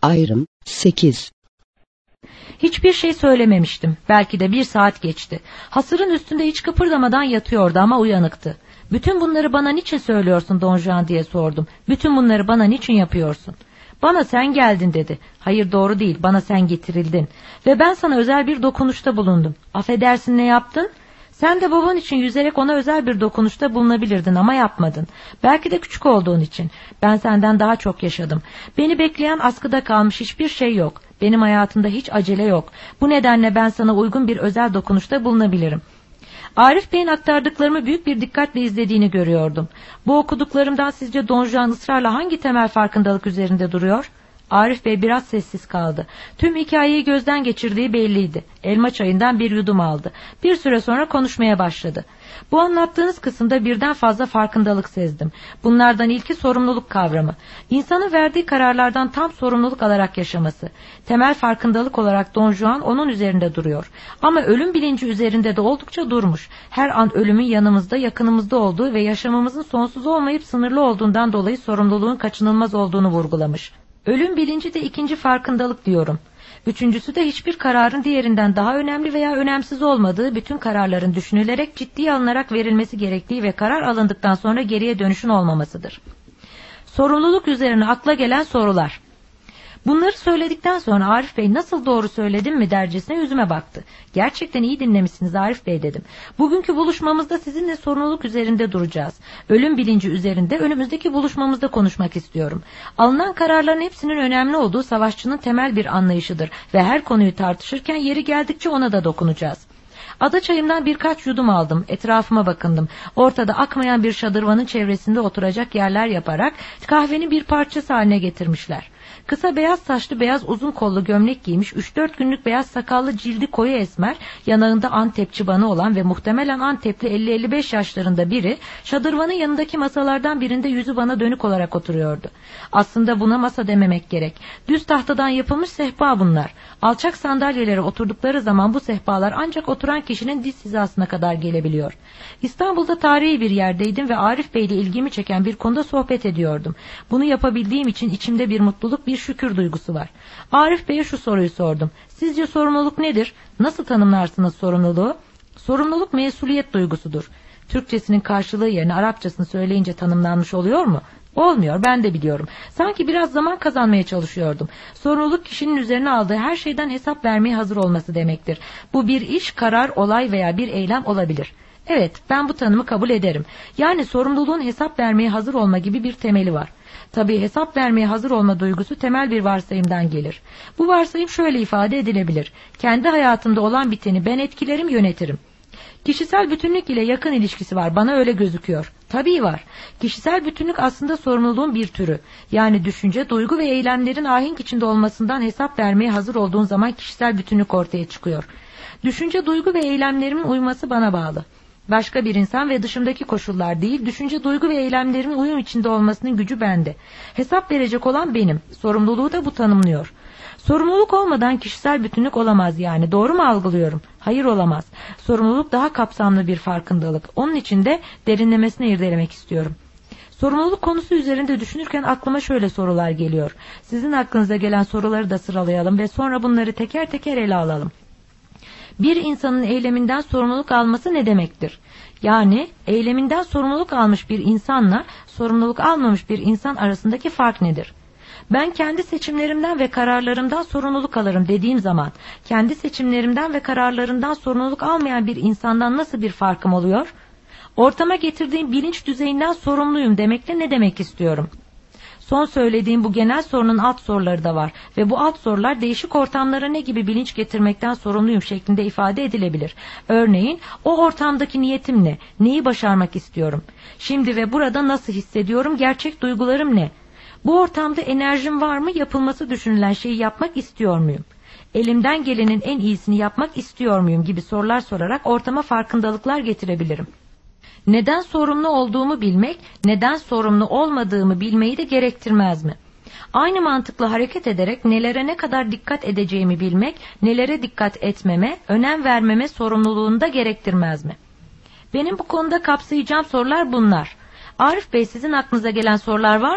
Ayrım 8. Hiçbir şey söylememiştim. Belki de 1 saat geçti. Hasırın üstünde hiç kıpırdamadan yatıyordu ama uyanıktı. Bütün bunları bana niçin söylüyorsun Don Juan diye sordum. Bütün bunları bana niçin yapıyorsun? Bana sen geldin dedi. Hayır, doğru değil, bana sen getirildin. Ve ben sana özel bir dokunuşta bulundum. Affedersin, ne yaptın? Sen de baban için yüzerek ona özel bir dokunuşta bulunabilirdin ama yapmadın. Belki de küçük olduğun için. Ben senden daha çok yaşadım. Beni bekleyen askıda kalmış hiçbir şey yok. Benim hayatımda hiç acele yok. Bu nedenle ben sana uygun bir özel dokunuşta bulunabilirim. Arif Bey'in aktardıklarımı büyük bir dikkatle izlediğini görüyordum. Bu okuduklarımdan sizce Don Juan ısrarla hangi temel farkındalık üzerinde duruyor? Arif Bey biraz sessiz kaldı. Tüm hikayeyi gözden geçirdiği belliydi. Elma çayından bir yudum aldı. Bir süre sonra konuşmaya başladı. Bu anlattığınız kısımda birden fazla farkındalık sezdim. Bunlardan ilki sorumluluk kavramı. İnsanın verdiği kararlardan tam sorumluluk alarak yaşaması. Temel farkındalık olarak Don Juan onun üzerinde duruyor. Ama ölüm bilinci üzerinde de oldukça durmuş. Her an ölümün yanımızda, yakınımızda olduğu ve yaşamımızın sonsuz olmayıp sınırlı olduğundan dolayı sorumluluğun kaçınılmaz olduğunu vurgulamış. Ölüm bilinci de ikinci farkındalık diyorum. Üçüncüsü de hiçbir kararın diğerinden daha önemli veya önemsiz olmadığı, bütün kararların düşünülerek, ciddiye alınarak verilmesi gerektiği ve karar alındıktan sonra geriye dönüşün olmamasıdır. Sorumluluk üzerine akla gelen sorular. Bunları söyledikten sonra Arif Bey nasıl doğru söyledim mi dercesine yüzüme baktı. Gerçekten iyi dinlemişsiniz Arif Bey dedim. Bugünkü buluşmamızda sizinle sorumluluk üzerinde duracağız. Ölüm bilinci üzerinde önümüzdeki buluşmamızda konuşmak istiyorum. Alınan kararların hepsinin önemli olduğu savaşçının temel bir anlayışıdır ve her konuyu tartışırken yeri geldikçe ona da dokunacağız. Ada çayımdan birkaç yudum aldım. Etrafıma bakındım. Ortada akmayan bir şadırvanın çevresinde oturacak yerler yaparak kahvenin bir parçası haline getirmişler. Kısa beyaz saçlı, beyaz uzun kollu gömlek giymiş, 3-4 günlük beyaz sakallı, cildi koyu esmer, yanağında Antep çıbanı olan ve muhtemelen Antepli 50-55 yaşlarında biri, şadırvanın yanındaki masalardan birinde yüzü bana dönük olarak oturuyordu. Aslında buna masa dememek gerek. Düz tahtadan yapılmış sehpa bunlar. Alçak sandalyelere oturdukları zaman bu sehpalar ancak oturan kişinin diz hizasına kadar gelebiliyor. İstanbul'da tarihi bir yerdeydim ve Arif Bey ile ilgimi çeken bir konuda sohbet ediyordum. Bunu yapabildiğim için içimde bir mutluluk, bir şükür duygusu var. Arif Bey'e şu soruyu sordum. Sizce sorumluluk nedir? Nasıl tanımlarsınız sorumluluğu? Sorumluluk mesuliyet duygusudur. Türkçesinin karşılığı yerine Arapçasını söyleyince tanımlanmış oluyor mu? Olmuyor, ben de biliyorum. Sanki biraz zaman kazanmaya çalışıyordum. Sorumluluk kişinin üzerine aldığı her şeyden hesap vermeye hazır olması demektir. Bu bir iş, karar, olay veya bir eylem olabilir. Evet, ben bu tanımı kabul ederim. Yani sorumluluğun hesap vermeye hazır olma gibi bir temeli var. Tabii hesap vermeye hazır olma duygusu temel bir varsayımdan gelir. Bu varsayım şöyle ifade edilebilir. Kendi hayatımda olan biteni ben etkilerim, yönetirim. Kişisel bütünlük ile yakın ilişkisi var, bana öyle gözüküyor. Tabii var. Kişisel bütünlük aslında sorumluluğun bir türü. Yani düşünce, duygu ve eylemlerin ahenk içinde olmasından hesap vermeye hazır olduğun zaman kişisel bütünlük ortaya çıkıyor. Düşünce, duygu ve eylemlerimin uyması bana bağlı. Başka bir insan ve dışımdaki koşullar değil, düşünce, duygu ve eylemlerimin uyum içinde olmasının gücü bende. Hesap verecek olan benim. Sorumluluğu da bu tanımlıyor. Sorumluluk olmadan kişisel bütünlük olamaz yani. Doğru mu algılıyorum? Hayır, olamaz. Sorumluluk daha kapsamlı bir farkındalık. Onun için de derinlemesine irdelemek istiyorum. Sorumluluk konusu üzerinde düşünürken aklıma şöyle sorular geliyor. Sizin aklınıza gelen soruları da sıralayalım ve sonra bunları teker teker ele alalım. Bir insanın eyleminden sorumluluk alması ne demektir? Yani eyleminden sorumluluk almış bir insanla sorumluluk almamış bir insan arasındaki fark nedir? Ben kendi seçimlerimden ve kararlarımdan sorumluluk alırım dediğim zaman, kendi seçimlerimden ve kararlarından sorumluluk almayan bir insandan nasıl bir farkım oluyor? Ortama getirdiğim bilinç düzeyinden sorumluyum demekle ne demek istiyorum? Son söylediğim bu genel sorunun alt soruları da var ve bu alt sorular değişik ortamlara ne gibi bilinç getirmekten sorumluyum şeklinde ifade edilebilir. Örneğin o ortamdaki niyetim ne? Neyi başarmak istiyorum? Şimdi ve burada nasıl hissediyorum? Gerçek duygularım ne? Bu ortamda enerjim var mı? Yapılması düşünülen şeyi yapmak istiyor muyum? Elimden gelenin en iyisini yapmak istiyor muyum gibi sorular sorarak ortama farkındalıklar getirebilirim. Neden sorumlu olduğumu bilmek, neden sorumlu olmadığımı bilmeyi de gerektirmez mi? Aynı mantıkla hareket ederek nelere ne kadar dikkat edeceğimi bilmek, nelere dikkat etmeme, önem vermeme sorumluluğunu da gerektirmez mi? Benim bu konuda kapsayacağım sorular bunlar. Arif Bey, sizin aklınıza gelen sorular var mı?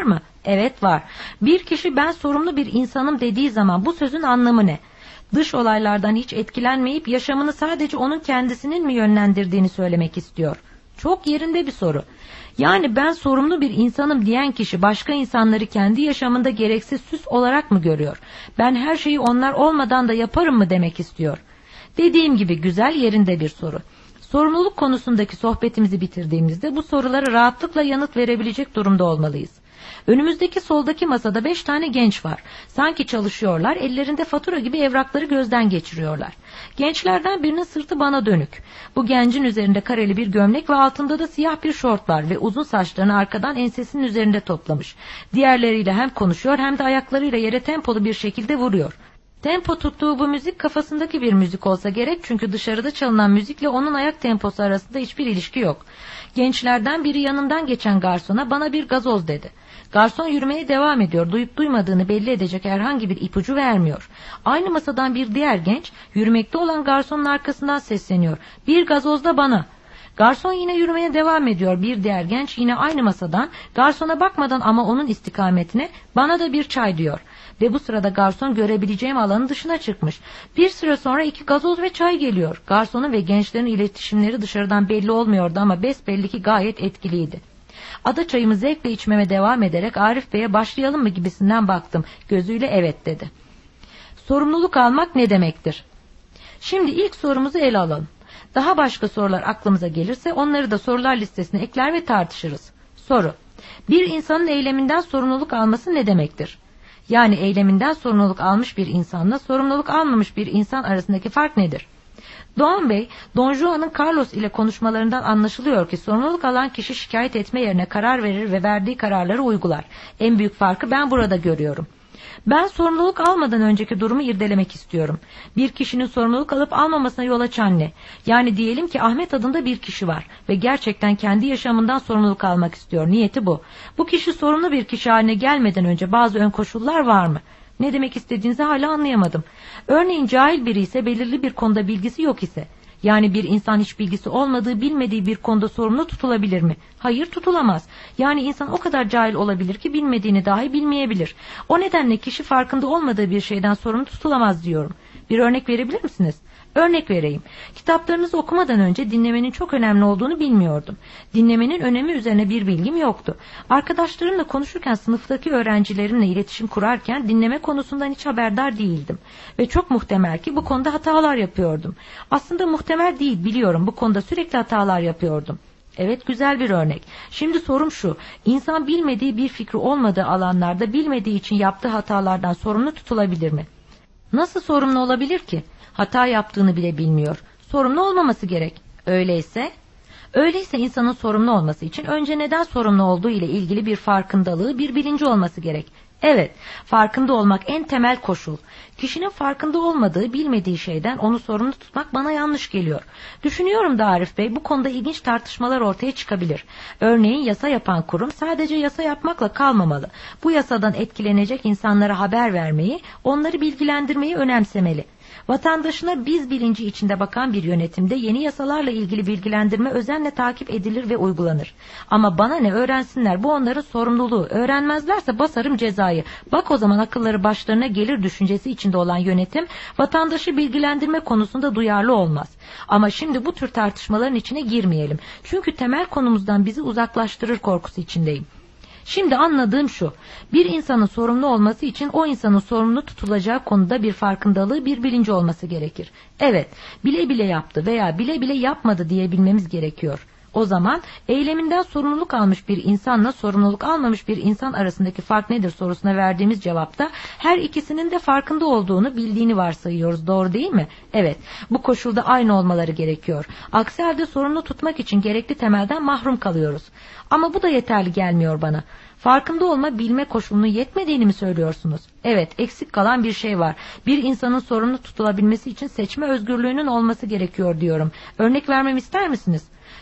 Evet var. Bir kişi ben sorumlu bir insanım dediği zaman bu sözün anlamı ne? Dış olaylardan hiç etkilenmeyip yaşamını sadece onun kendisinin mi yönlendirdiğini söylemek istiyor. Çok yerinde bir soru. Yani ben sorumlu bir insanım diyen kişi başka insanları kendi yaşamında gereksiz süs olarak mı görüyor? Ben her şeyi onlar olmadan da yaparım mı demek istiyor? Dediğim gibi güzel yerinde bir soru. Sorumluluk konusundaki sohbetimizi bitirdiğimizde bu sorulara rahatlıkla yanıt verebilecek durumda olmalıyız. Önümüzdeki soldaki masada 5 tane genç var. Sanki çalışıyorlar, ellerinde fatura gibi evrakları gözden geçiriyorlar. Gençlerden birinin sırtı bana dönük. Bu gencin üzerinde kareli bir gömlek ve altında da siyah bir şort var ve uzun saçlarını arkadan ensesinin üzerinde toplamış. Diğerleriyle hem konuşuyor hem de ayaklarıyla yere tempolu bir şekilde vuruyor. Tempo tuttuğu bu müzik kafasındaki bir müzik olsa gerek çünkü dışarıda çalınan müzikle onun ayak temposu arasında hiçbir ilişki yok. Gençlerden biri yanından geçen garsona bana bir gazoz dedi. Garson yürümeye devam ediyor, duyup duymadığını belli edecek herhangi bir ipucu vermiyor. Aynı masadan bir diğer genç yürümekte olan garsonun arkasından sesleniyor. Bir gazoz da bana. Garson yine yürümeye devam ediyor. Bir diğer genç yine aynı masadan garsona bakmadan ama onun istikametine bana da bir çay diyor. Ve bu sırada garson görebileceğim alanın dışına çıkmış. Bir süre sonra 2 gazoz ve çay geliyor. Garsonun ve gençlerin iletişimleri dışarıdan belli olmuyordu ama besbelli ki gayet etkiliydi. Ada çayımı zevkle içmeme devam ederek Arif Bey'e başlayalım mı gibisinden baktım. Gözüyle evet dedi. Sorumluluk almak ne demektir? Şimdi ilk sorumuzu ele alalım. Daha başka sorular aklımıza gelirse onları da sorular listesine ekler ve tartışırız. Soru: bir insanın eyleminden sorumluluk alması ne demektir? Yani eyleminden sorumluluk almış bir insanla sorumluluk almamış bir insan arasındaki fark nedir? Doğan Bey, Don Juan'ın Carlos ile konuşmalarından anlaşılıyor ki sorumluluk alan kişi şikayet etme yerine karar verir ve verdiği kararları uygular. En büyük farkı ben burada görüyorum. Ben sorumluluk almadan önceki durumu irdelemek istiyorum. Bir kişinin sorumluluk alıp almamasına yol açan ne? Yani diyelim ki Ahmet adında bir kişi var ve gerçekten kendi yaşamından sorumluluk almak istiyor. Niyeti bu. Bu kişi sorumlu bir kişi haline gelmeden önce bazı ön koşullar var mı? Ne demek istediğinizi hala anlayamadım. Örneğin cahil biri ise belirli bir konuda bilgisi yok ise. Yani bir insan hiç bilgisi olmadığı, bilmediği bir konuda sorumlu tutulabilir mi? Hayır, tutulamaz. Yani insan o kadar cahil olabilir ki bilmediğini dahi bilmeyebilir. O nedenle kişi farkında olmadığı bir şeyden sorumlu tutulamaz diyorum. Bir örnek verebilir misiniz? Örnek vereyim. Kitaplarınızı okumadan önce dinlemenin çok önemli olduğunu bilmiyordum. Dinlemenin önemi üzerine bir bilgim yoktu. Arkadaşlarımla konuşurken sınıftaki öğrencilerimle iletişim kurarken dinleme konusundan hiç haberdar değildim. Ve çok muhtemel ki bu konuda hatalar yapıyordum. Aslında muhtemel değil, biliyorum, bu konuda sürekli hatalar yapıyordum. Evet, güzel bir örnek. Şimdi sorum şu: İnsan bilmediği bir fikri olmadığı alanlarda bilmediği için yaptığı hatalardan sorumlu tutulabilir mi? Nasıl sorumlu olabilir ki? Hata yaptığını bile bilmiyor. Sorumlu olmaması gerek. Öyleyse insanın sorumlu olması için önce neden sorumlu olduğu ile ilgili bir farkındalığı, bir bilinci olması gerek. Evet, farkında olmak en temel koşul. Kişinin farkında olmadığı, bilmediği şeyden onu sorumlu tutmak bana yanlış geliyor. Düşünüyorum da Arif Bey, bu konuda ilginç tartışmalar ortaya çıkabilir. Örneğin yasa yapan kurum sadece yasa yapmakla kalmamalı. Bu yasadan etkilenecek insanlara haber vermeyi, onları bilgilendirmeyi önemsemeli. Vatandaşına biz bilinci içinde bakan bir yönetimde yeni yasalarla ilgili bilgilendirme özenle takip edilir ve uygulanır. Ama bana ne, öğrensinler, bu onların sorumluluğu. Öğrenmezlerse basarım cezayı. Bak o zaman akılları başlarına gelir düşüncesi içinde olan yönetim vatandaşı bilgilendirme konusunda duyarlı olmaz. Ama şimdi bu tür tartışmaların içine girmeyelim. Çünkü temel konumuzdan bizi uzaklaştırır korkusu içindeyim. Şimdi anladığım şu: bir insanın sorumlu olması için o insanın sorumlu tutulacağı konuda bir farkındalığı, bir bilinci olması gerekir. Evet, bile bile yaptı veya bile bile yapmadı diyebilmemiz gerekiyor. O zaman eyleminden sorumluluk almış bir insanla sorumluluk almamış bir insan arasındaki fark nedir sorusuna verdiğimiz cevapta her ikisinin de farkında olduğunu, bildiğini varsayıyoruz, doğru değil mi? Evet, bu koşulda aynı olmaları gerekiyor. Aksi halde sorumlu tutmak için gerekli temelden mahrum kalıyoruz. Ama bu da yeterli gelmiyor bana. Farkında olma, bilme koşulunun yetmediğini mi söylüyorsunuz? Evet, eksik kalan bir şey var. Bir insanın sorumlu tutulabilmesi için seçme özgürlüğünün olması gerekiyor diyorum. Örnek vermemi ister misiniz?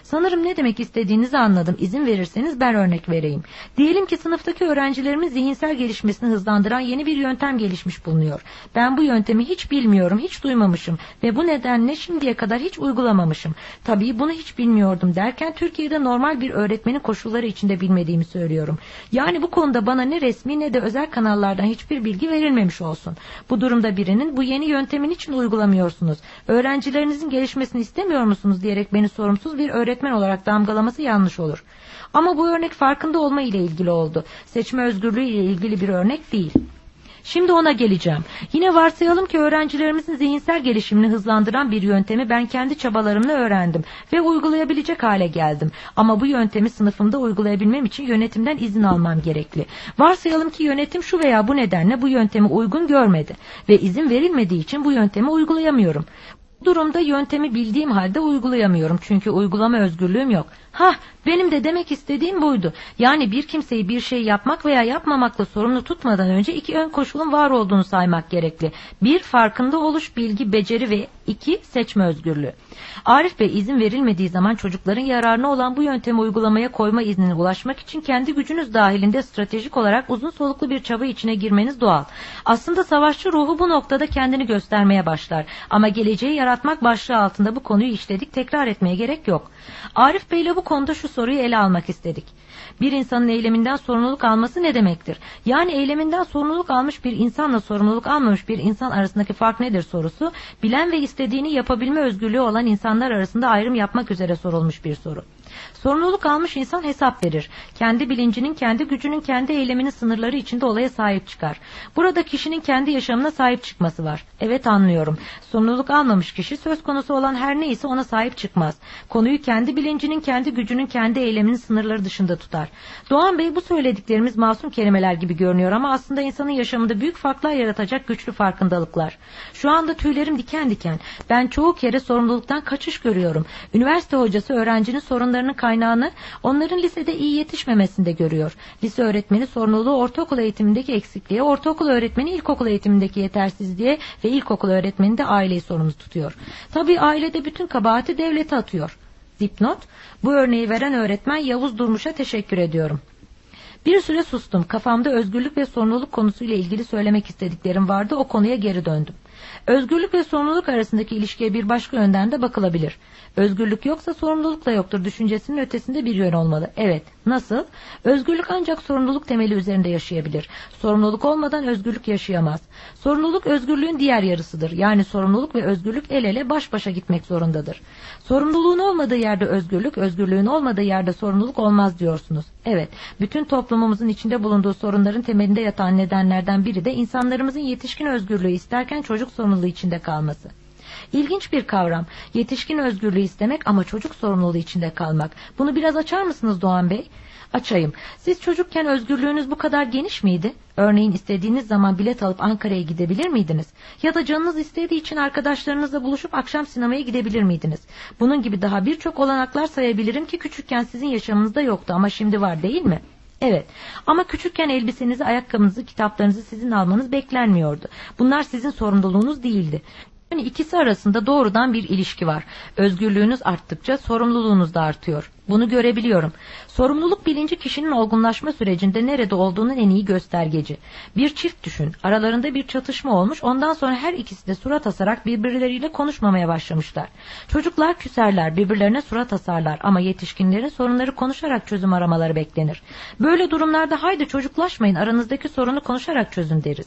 Sanırım ne demek istediğinizi anladım. İzin verirseniz ben örnek vereyim. Diyelim ki sınıftaki öğrencilerimin zihinsel gelişmesini hızlandıran yeni bir yöntem gelişmiş bulunuyor. Ben bu yöntemi hiç bilmiyorum, hiç duymamışım ve bu nedenle şimdiye kadar hiç uygulamamışım. Tabii bunu hiç bilmiyordum derken Türkiye'de normal bir öğretmenin koşulları içinde bilmediğimi söylüyorum. Yani bu konuda bana ne resmi ne de özel kanallardan hiçbir bilgi verilmemiş olsun. Bu durumda birinin bu yeni yöntemin için uygulamıyorsunuz, öğrencilerinizin gelişmesini istemiyor musunuz diyerek beni sorumsuz bir öğretmen olarak damgalaması yanlış olur. Ama bu örnek farkında olma ile ilgili oldu. Seçme özgürlüğü ile ilgili bir örnek değil. Şimdi ona geleceğim. Yine varsayalım ki öğrencilerimizin zihinsel gelişimini hızlandıran bir yöntemi ben kendi çabalarımla öğrendim ve uygulayabilecek hale geldim. Ama bu yöntemi sınıfımda uygulayabilmem için yönetimden izin almam gerekli. Varsayalım ki yönetim şu veya bu nedenle bu yöntemi uygun görmedi ve izin verilmediği için bu yöntemi uygulayamıyorum. Bu durumda yöntemi bildiğim halde uygulayamıyorum çünkü uygulama özgürlüğüm yok. Benim de demek istediğim buydu. Yani bir kimseyi bir şey yapmak veya yapmamakla sorumlu tutmadan önce iki ön koşulun var olduğunu saymak gerekli. 1. Farkında oluş, bilgi, beceri ve 2. Seçme özgürlüğü. Arif Bey, izin verilmediği zaman çocukların yararına olan bu yöntemi uygulamaya koyma iznine ulaşmak için kendi gücünüz dahilinde stratejik olarak uzun soluklu bir çaba içine girmeniz doğal. Aslında savaşçı ruhu bu noktada kendini göstermeye başlar. Ama geleceği yaratmak başlığı altında bu konuyu işledik, tekrar etmeye gerek yok. Arif Bey ile bu konuda şu soruyu ele almak istedik. Bir insanın eyleminden sorumluluk alması ne demektir? Yani eyleminden sorumluluk almış bir insanla sorumluluk almamış bir insan arasındaki fark nedir sorusu, bilen ve istediğini yapabilme özgürlüğü olan insanlar arasında ayrım yapmak üzere sorulmuş bir soru. Sorumluluk almış insan hesap verir. Kendi bilincinin, kendi gücünün, kendi eyleminin sınırları içinde olaya sahip çıkar. Burada kişinin kendi yaşamına sahip çıkması var. Evet, anlıyorum. Sorumluluk almamış kişi söz konusu olan her neyse ona sahip çıkmaz. Konuyu kendi bilincinin, kendi gücünün, kendi eyleminin sınırları dışında tutar. Doğan Bey, bu söylediklerimiz masum kelimeler gibi görünüyor ama aslında insanın yaşamında büyük farklar yaratacak güçlü farkındalıklar. Şu anda tüylerim diken diken. Ben çoğu kere sorumluluktan kaçış görüyorum. Üniversite hocası öğrencinin sorunlarının kaynağını onların lisede iyi yetişmemesinde görüyor. Lise öğretmeni sorumluluğu ortaokul eğitimindeki eksikliğe, ortaokul öğretmeni ilkokul eğitimindeki yetersizliğe ve ilkokul öğretmeni de aileyi sorumlu tutuyor. Tabii ailede bütün kabahati devlete atıyor. Dipnot: bu örneği veren öğretmen Yavuz Durmuş'a teşekkür ediyorum. Bir süre sustum. Kafamda özgürlük ve sorumluluk konusuyla ilgili söylemek istediklerim vardı. O konuya geri döndüm. Özgürlük ve sorumluluk arasındaki ilişkiye bir başka yönden de bakılabilir. Özgürlük yoksa sorumluluk da yoktur düşüncesinin ötesinde bir yön olmalı. Evet, nasıl? Özgürlük ancak sorumluluk temeli üzerinde yaşayabilir. Sorumluluk olmadan özgürlük yaşayamaz. Sorumluluk özgürlüğün diğer yarısıdır. Yani sorumluluk ve özgürlük el ele baş başa gitmek zorundadır. Sorumluluğun olmadığı yerde özgürlük, özgürlüğün olmadığı yerde sorumluluk olmaz diyorsunuz. Evet, bütün toplumumuzun içinde bulunduğu sorunların temelinde yatan nedenlerden biri de insanlarımızın yetişkin özgürlüğü isterken çocuk sorumluluğu içinde kalması. İlginç bir kavram. Yetişkin özgürlüğü istemek ama çocuk sorumluluğu içinde kalmak. Bunu biraz açar mısınız Doğan Bey? Açayım. Siz çocukken özgürlüğünüz bu kadar geniş miydi? Örneğin istediğiniz zaman bilet alıp Ankara'ya gidebilir miydiniz? Ya da canınız istediği için arkadaşlarınızla buluşup akşam sinemaya gidebilir miydiniz? Bunun gibi daha birçok olanaklar sayabilirim ki küçükken sizin yaşamınızda yoktu ama şimdi var, değil mi? Evet, ama küçükken elbisenizi, ayakkabınızı, kitaplarınızı sizin almanız beklenmiyordu. Bunlar sizin sorumluluğunuz değildi. Yani ikisi arasında doğrudan bir ilişki var. Özgürlüğünüz arttıkça sorumluluğunuz da artıyor. Bunu görebiliyorum. Sorumluluk bilinci kişinin olgunlaşma sürecinde nerede olduğunun en iyi göstergeci. Bir çift düşün. Aralarında bir çatışma olmuş. Ondan sonra her ikisi de surat asarak birbirleriyle konuşmamaya başlamışlar. Çocuklar küserler, birbirlerine surat asarlar ama yetişkinlerin sorunları konuşarak çözüm aramaları beklenir. Böyle durumlarda haydi çocuklaşmayın, aranızdaki sorunu konuşarak çözün deriz.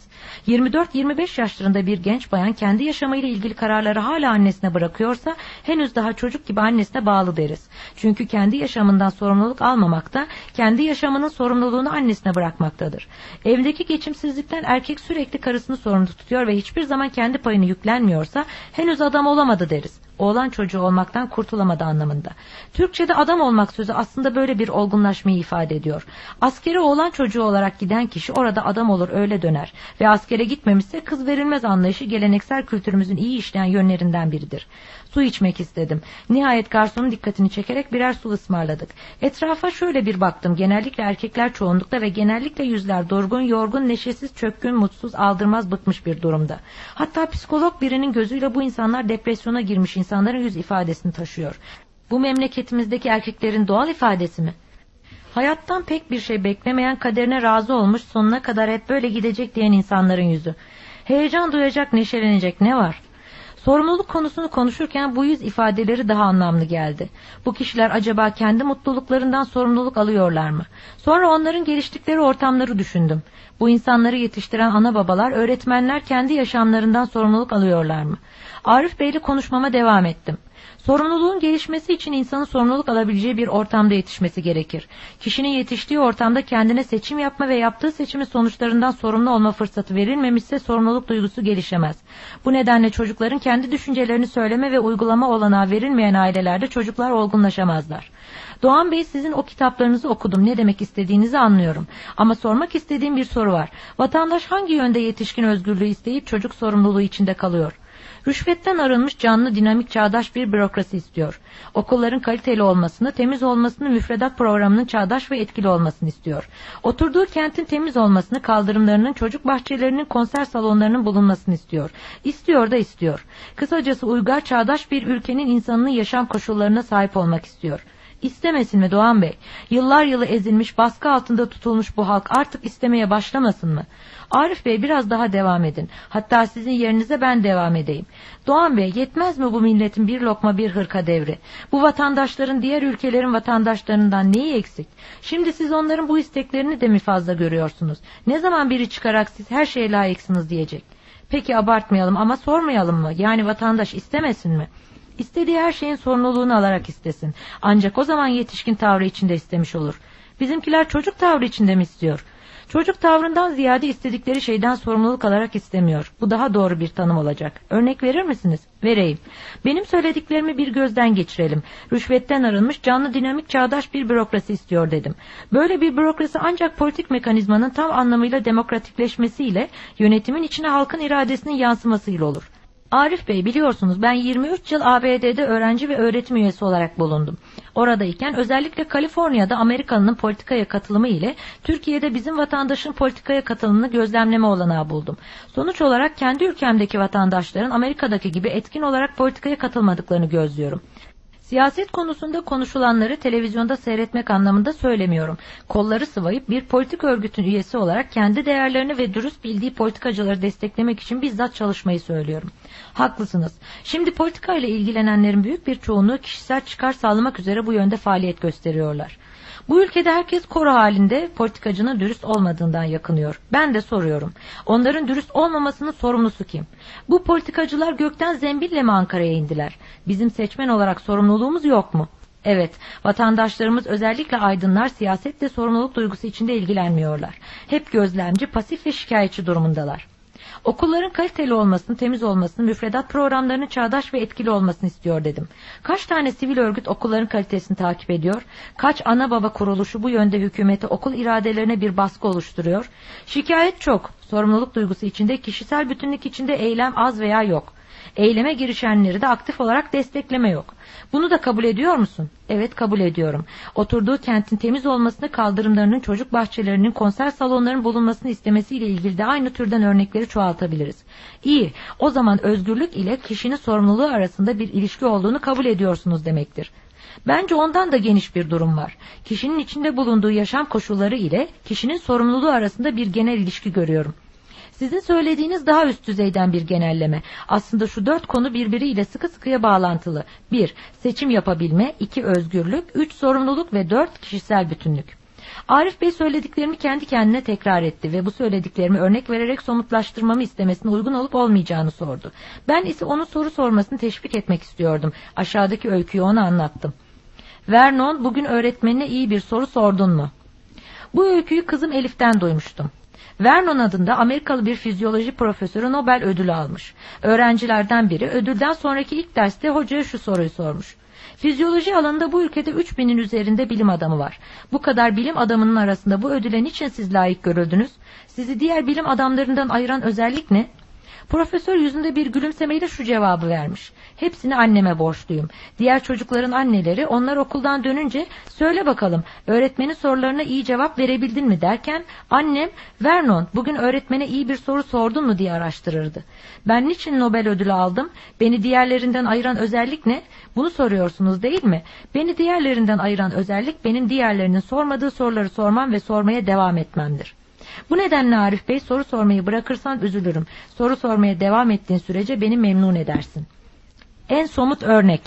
24-25 yaşlarında bir genç bayan kendi yaşamıyla ilgili kararları hala annesine bırakıyorsa henüz daha çocuk gibi annesine bağlı deriz. Çünkü kendi yaşamından sorumluluk almamakta, kendi yaşamının sorumluluğunu annesine bırakmaktadır. Evdeki geçimsizlikten erkek sürekli karısını sorumlu tutuyor ve hiçbir zaman kendi payını yüklenmiyorsa henüz adam olamadı deriz. Oğlan çocuğu olmaktan kurtulamadı anlamında. Türkçe'de adam olmak sözü aslında böyle bir olgunlaşmayı ifade ediyor. Askere oğlan çocuğu olarak giden kişi orada adam olur, öyle döner. Ve askere gitmemişse kız verilmez anlayışı geleneksel kültürümüzün iyi işleyen yönlerinden biridir. Su içmek istedim. Nihayet garsonun dikkatini çekerek birer su ısmarladık. Etrafa şöyle bir baktım. Genellikle erkekler çoğunlukta ve genellikle yüzler durgun, yorgun, neşesiz, çökkün, mutsuz, aldırmaz, bıkmış bir durumda. Hatta psikolog birinin gözüyle bu insanlar depresyona girmiş insanların yüz ifadesini taşıyor. Bu memleketimizdeki erkeklerin doğal ifadesi mi? Hayattan pek bir şey beklemeyen, kaderine razı olmuş, sonuna kadar hep böyle gidecek diyen insanların yüzü. Heyecan duyacak, neşelenecek ne var? Sorumluluk konusunu konuşurken bu yüz ifadeleri daha anlamlı geldi. Bu kişiler acaba kendi mutluluklarından sorumluluk alıyorlar mı? Sonra onların geliştikleri ortamları düşündüm. Bu insanları yetiştiren ana babalar, öğretmenler kendi yaşamlarından sorumluluk alıyorlar mı? Arif Bey'le konuşmama devam ettim. Sorumluluğun gelişmesi için insanın sorumluluk alabileceği bir ortamda yetişmesi gerekir. Kişinin yetiştiği ortamda kendine seçim yapma ve yaptığı seçimin sonuçlarından sorumlu olma fırsatı verilmemişse sorumluluk duygusu gelişemez. Bu nedenle çocukların kendi düşüncelerini söyleme ve uygulama olanağı verilmeyen ailelerde çocuklar olgunlaşamazlar. Doğan Bey, sizin o kitaplarınızı okudum, ne demek istediğinizi anlıyorum. Ama sormak istediğim bir soru var. Vatandaş hangi yönde yetişkin özgürlüğü isteyip çocuk sorumluluğu içinde kalıyor? Rüşvetten arınmış canlı, dinamik, çağdaş bir bürokrasi istiyor. Okulların kaliteli olmasını, temiz olmasını, müfredat programının çağdaş ve etkili olmasını istiyor. Oturduğu kentin temiz olmasını, kaldırımlarının, çocuk bahçelerinin, konser salonlarının bulunmasını istiyor. İstiyor da istiyor. Kısacası uygar, çağdaş bir ülkenin insanının yaşam koşullarına sahip olmak istiyor. İstemesin mi Doğan Bey? Yıllar yılı ezilmiş, baskı altında tutulmuş bu halk artık istemeye başlamasın mı? Arif Bey, biraz daha devam edin. Hatta sizin yerinize ben devam edeyim. Doğan Bey, yetmez mi bu milletin bir lokma bir hırka devri? Bu vatandaşların diğer ülkelerin vatandaşlarından neyi eksik? Şimdi siz onların bu isteklerini de mi fazla görüyorsunuz? Ne zaman biri çıkarak siz her şeye layıksınız diyecek? Peki abartmayalım ama sormayalım mı? Yani vatandaş istemesin mi? İstediği her şeyin sorumluluğunu alarak istesin. Ancak o zaman yetişkin tavrı içinde istemiş olur. Bizimkiler çocuk tavrı içinde mi istiyor? Çocuk tavrından ziyade istedikleri şeyden sorumluluk alarak istemiyor. Bu daha doğru bir tanım olacak. Örnek verir misiniz? Vereyim. Benim söylediklerimi bir gözden geçirelim. Rüşvetten arınmış, canlı, dinamik, çağdaş bir bürokrasi istiyor dedim. Böyle bir bürokrasi ancak politik mekanizmanın tam anlamıyla demokratikleşmesiyle, yönetimin içine halkın iradesinin yansımasıyla olur. Arif Bey, biliyorsunuz ben 23 yıl ABD'de öğrenci ve öğretim üyesi olarak bulundum. Oradayken özellikle Kaliforniya'da Amerikalı'nın politikaya katılımı ile Türkiye'de bizim vatandaşın politikaya katılımını gözlemleme olanağı buldum. Sonuç olarak kendi ülkemdeki vatandaşların Amerika'daki gibi etkin olarak politikaya katılmadıklarını gözlüyorum. Siyaset konusunda konuşulanları televizyonda seyretmek anlamında söylemiyorum. Kolları sıvayıp bir politik örgütün üyesi olarak kendi değerlerini ve dürüst bildiği politikacıları desteklemek için bizzat çalışmayı söylüyorum. Haklısınız. Şimdi politika ile ilgilenenlerin büyük bir çoğunluğu kişisel çıkar sağlamak üzere bu yönde faaliyet gösteriyorlar. Bu ülkede herkes koro halinde politikacının dürüst olmadığından yakınıyor. Ben de soruyorum. Onların dürüst olmamasının sorumlusu kim? Bu politikacılar gökten zembille mi Ankara'ya indiler? Bizim seçmen olarak sorumluluğumuz yok mu? Evet, vatandaşlarımız, özellikle aydınlar, siyasetle sorumluluk duygusu içinde ilgilenmiyorlar. Hep gözlemci, pasif ve şikayetçi durumundalar. Okulların kaliteli olmasını, temiz olmasını, müfredat programlarının çağdaş ve etkili olmasını istiyor dedim. Kaç tane sivil örgüt okulların kalitesini takip ediyor? Kaç ana baba kuruluşu bu yönde hükümete, okul iradelerine bir baskı oluşturuyor? Şikayet çok. Sorumluluk duygusu içinde, kişisel bütünlük içinde eylem az veya yok. Eyleme girişenleri de aktif olarak destekleme yok. Bunu da kabul ediyor musun? Evet, kabul ediyorum. Oturduğu kentin temiz olmasını, kaldırımlarının, çocuk bahçelerinin, konser salonlarının bulunmasını istemesiyle ilgili de aynı türden örnekleri çoğaltabiliriz. İyi, o zaman özgürlük ile kişinin sorumluluğu arasında bir ilişki olduğunu kabul ediyorsunuz demektir. Bence ondan da geniş bir durum var. Kişinin içinde bulunduğu yaşam koşulları ile kişinin sorumluluğu arasında bir genel ilişki görüyorum. Sizin söylediğiniz daha üst düzeyden bir genelleme. Aslında şu 4 konu birbiriyle sıkı sıkıya bağlantılı. 1. Seçim yapabilme, 2. Özgürlük, 3. Sorumluluk ve 4. Kişisel bütünlük. Arif Bey söylediklerimi kendi kendine tekrar etti ve bu söylediklerimi örnek vererek somutlaştırmamı istemesine uygun olup olmayacağını sordu. Ben ise onun soru sormasını teşvik etmek istiyordum. Aşağıdaki öyküyü ona anlattım. Vernon, bugün öğretmenine iyi bir soru sordun mu? Bu öyküyü kızım Elif'ten duymuştum. Vernon adında Amerikalı bir fizyoloji profesörü Nobel ödülü almış. Öğrencilerden biri ödülden sonraki ilk derste hocaya şu soruyu sormuş. Fizyoloji alanında bu ülkede 3000'in üzerinde bilim adamı var. Bu kadar bilim adamının arasında bu ödüle niçin siz layık görüldünüz? Sizi diğer bilim adamlarından ayıran özellik ne? Profesör yüzünde bir gülümsemeyle şu cevabı vermiş: hepsini anneme borçluyum. Diğer çocukların anneleri onlar okuldan dönünce söyle bakalım öğretmenin sorularına iyi cevap verebildin mi derken annem Vernon bugün öğretmene iyi bir soru sordun mu diye araştırırdı. Ben niçin Nobel ödülü aldım? Beni diğerlerinden ayıran özellik ne? Bunu soruyorsunuz değil mi? Beni diğerlerinden ayıran özellik benim diğerlerinin sormadığı soruları sormam ve sormaya devam etmemdir. Bu nedenle Arif Bey soru sormayı bırakırsan üzülürüm. Soru sormaya devam ettiğin sürece beni memnun edersin. En somut örnek.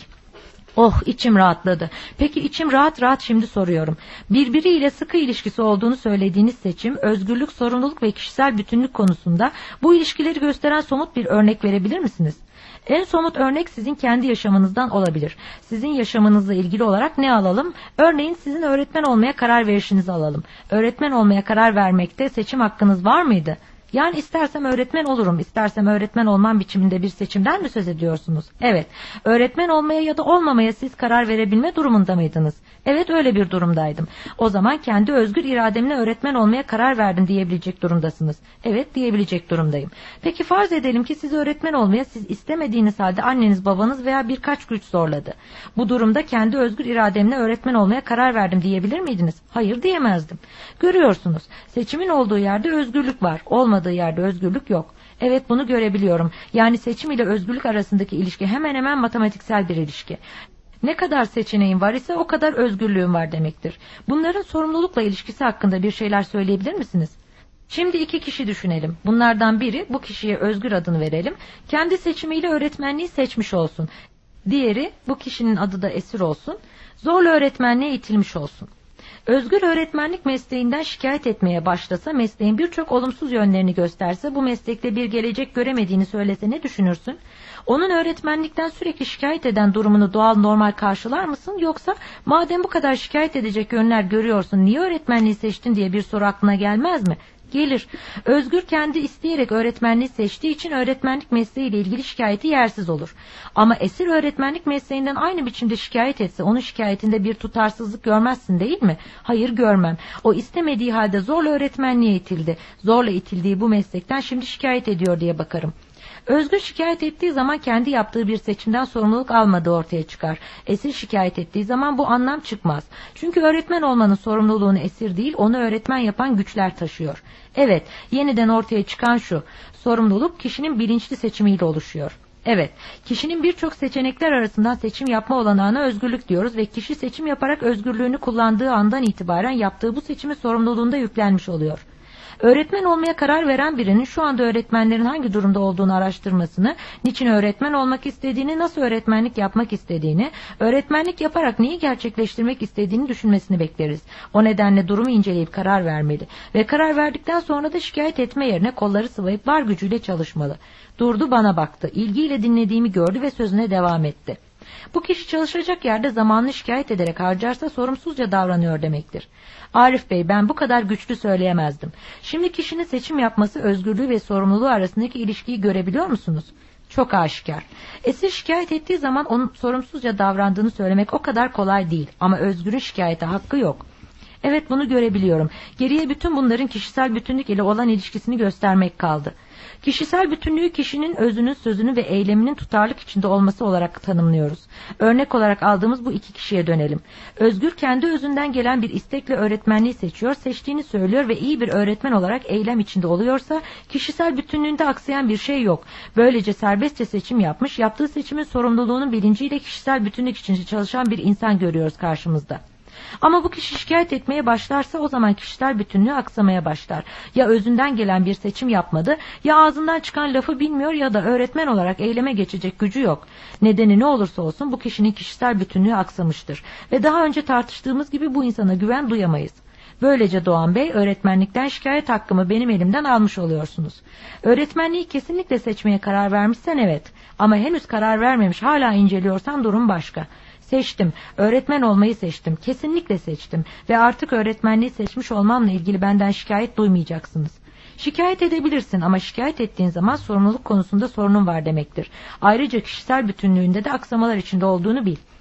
Oh içim rahatladı. Peki içim rahat şimdi soruyorum. Birbiriyle sıkı ilişkisi olduğunu söylediğiniz seçim, özgürlük, sorumluluk ve kişisel bütünlük konusunda bu ilişkileri gösteren somut bir örnek verebilir misiniz? En somut örnek sizin kendi yaşamınızdan olabilir. Sizin yaşamınızla ilgili olarak ne alalım? Örneğin sizin öğretmen olmaya karar verişinizi alalım. Öğretmen olmaya karar vermekte seçim hakkınız var mıydı? Yani istersem öğretmen olurum, istersem öğretmen olmam biçiminde bir seçimden mi söz ediyorsunuz? Evet, öğretmen olmaya ya da olmamaya siz karar verebilme durumunda mıydınız? Evet, öyle bir durumdaydım. O zaman kendi özgür irademle öğretmen olmaya karar verdim diyebilecek durumdasınız. Evet, diyebilecek durumdayım. Peki farz edelim ki siz öğretmen olmaya siz istemediğiniz halde anneniz, babanız veya birkaç güç zorladı. Bu durumda kendi özgür irademle öğretmen olmaya karar verdim diyebilir miydiniz? Hayır, diyemezdim. Görüyorsunuz, seçimin olduğu yerde özgürlük var, olmadığı yerde özgürlük yok. Evet, bunu görebiliyorum. Yani seçim ile özgürlük arasındaki ilişki hemen hemen matematiksel bir ilişki. Ne kadar seçeneğin var ise o kadar özgürlüğün var demektir. Bunların sorumlulukla ilişkisi hakkında bir şeyler söyleyebilir misiniz? Şimdi iki kişi düşünelim. Bunlardan biri, bu kişiye Özgür adını verelim, kendi seçimiyle öğretmenliği seçmiş olsun. Diğeri, bu kişinin adı da Esir olsun, zorla öğretmenliğe itilmiş olsun. Özgür öğretmenlik mesleğinden şikayet etmeye başlasa, mesleğin birçok olumsuz yönlerini gösterse, bu meslekte bir gelecek göremediğini söylese ne düşünürsün? Onun öğretmenlikten sürekli şikayet eden durumunu doğal normal karşılar mısın? Yoksa madem bu kadar şikayet edecek yönler görüyorsun, niye öğretmenliği seçtin diye bir soru aklına gelmez mi? Gelir. Özgür kendi isteyerek öğretmenliği seçtiği için öğretmenlik mesleğiyle ilgili şikayeti yersiz olur. Ama Esir öğretmenlik mesleğinden aynı biçimde şikayet etse onun şikayetinde bir tutarsızlık görmezsin değil mi? Hayır, görmem. O istemediği halde zorla öğretmenliğe itildi. Zorla itildiği bu meslekten şimdi şikayet ediyor diye bakarım. Özgür şikayet ettiği zaman kendi yaptığı bir seçimden sorumluluk almadığı ortaya çıkar. Esir şikayet ettiği zaman bu anlam çıkmaz. Çünkü öğretmen olmanın sorumluluğunu esir değil, onu öğretmen yapan güçler taşıyor. Evet, yeniden ortaya çıkan şu: sorumluluk kişinin bilinçli seçimiyle oluşuyor. Evet, kişinin birçok seçenekler arasından seçim yapma olanağına özgürlük diyoruz ve kişi seçim yaparak özgürlüğünü kullandığı andan itibaren yaptığı bu seçimi sorumluluğunda yüklenmiş oluyor. Öğretmen olmaya karar veren birinin şu anda öğretmenlerin hangi durumda olduğunu araştırmasını, niçin öğretmen olmak istediğini, nasıl öğretmenlik yapmak istediğini, öğretmenlik yaparak neyi gerçekleştirmek istediğini düşünmesini bekleriz. O nedenle durumu inceleyip karar vermeli ve karar verdikten sonra da şikayet etme yerine kolları sıvayıp var gücüyle çalışmalı. Durdu, bana baktı, ilgiyle dinlediğimi gördü ve sözüne devam etti. Bu kişi çalışacak yerde zamanını şikayet ederek harcarsa sorumsuzca davranıyor demektir. Arif Bey, ben bu kadar güçlü söyleyemezdim. Şimdi kişinin seçim yapması, özgürlüğü ve sorumluluğu arasındaki ilişkiyi görebiliyor musunuz? Çok aşikar. Esir şikayet ettiği zaman onun sorumsuzca davrandığını söylemek o kadar kolay değil. Ama Özgür'ün şikayete hakkı yok. Evet, bunu görebiliyorum. Geriye bütün bunların kişisel bütünlük ile olan ilişkisini göstermek kaldı. Kişisel bütünlüğü kişinin özünün, sözünün ve eyleminin tutarlılık içinde olması olarak tanımlıyoruz. Örnek olarak aldığımız bu iki kişiye dönelim. Özgür kendi özünden gelen bir istekle öğretmenliği seçiyor, seçtiğini söylüyor ve iyi bir öğretmen olarak eylem içinde oluyorsa kişisel bütünlüğünde aksayan bir şey yok. Böylece serbestçe seçim yapmış, yaptığı seçimin sorumluluğunun bilinciyle kişisel bütünlük için çalışan bir insan görüyoruz karşımızda. Ama bu kişi şikayet etmeye başlarsa o zaman kişisel bütünlüğü aksamaya başlar. Ya özünden gelen bir seçim yapmadı, ya ağzından çıkan lafı bilmiyor ya da öğretmen olarak eyleme geçecek gücü yok. Nedeni ne olursa olsun bu kişinin kişisel bütünlüğü aksamıştır. Ve daha önce tartıştığımız gibi bu insana güven duyamayız. Böylece Doğan Bey, öğretmenlikten şikayet hakkımı benim elimden almış oluyorsunuz. Öğretmenliği kesinlikle seçmeye karar vermişsen evet. Ama henüz karar vermemiş hala inceliyorsan durum başka. Seçtim. Öğretmen olmayı seçtim. Kesinlikle seçtim. Ve artık öğretmenliği seçmiş olmamla ilgili benden şikayet duymayacaksınız. Şikayet edebilirsin ama şikayet ettiğin zaman sorumluluk konusunda sorunun var demektir. Ayrıca kişisel bütünlüğünde de aksamalar içinde olduğunu bil.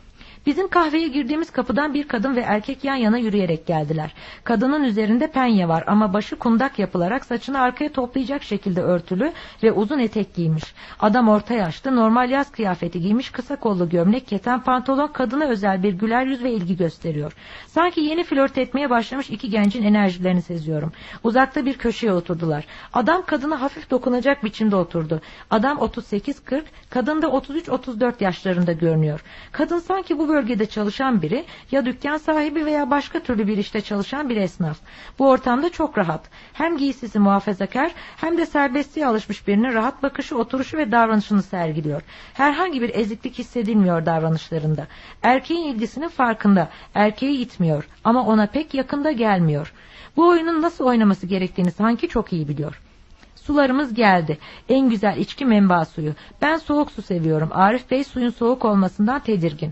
Bizim kahveye girdiğimiz kapıdan bir kadın ve erkek yan yana yürüyerek geldiler. Kadının üzerinde penye var ama başı kundak yapılarak saçını arkaya toplayacak şekilde örtülü ve uzun etek giymiş. Adam orta yaşlı, normal yaz kıyafeti giymiş, kısa kollu gömlek, keten pantolon, kadına özel bir güler yüz ve ilgi gösteriyor. Sanki yeni flört etmeye başlamış iki gencin enerjilerini seziyorum. Uzakta bir köşeye oturdular. Adam kadına hafif dokunacak biçimde oturdu. Adam 38-40, kadın da 33-34 yaşlarında görünüyor. Kadın sanki bu bölgede çalışan biri, ya dükkan sahibi veya başka türlü bir işte çalışan bir esnaf. Bu ortamda çok rahat. Hem giysisi muhafazakar hem de serbestliğe alışmış birinin rahat bakışı, oturuşu ve davranışını sergiliyor. Herhangi bir eziklik hissedilmiyor davranışlarında. Erkeğin ilgisinin farkında. Erkeği itmiyor ama ona pek yakında gelmiyor. Bu oyunun nasıl oynaması gerektiğini sanki çok iyi biliyor. Sularımız geldi. En güzel içki menba suyu. Ben soğuk su seviyorum. Arif Bey suyun soğuk olmasından tedirgin.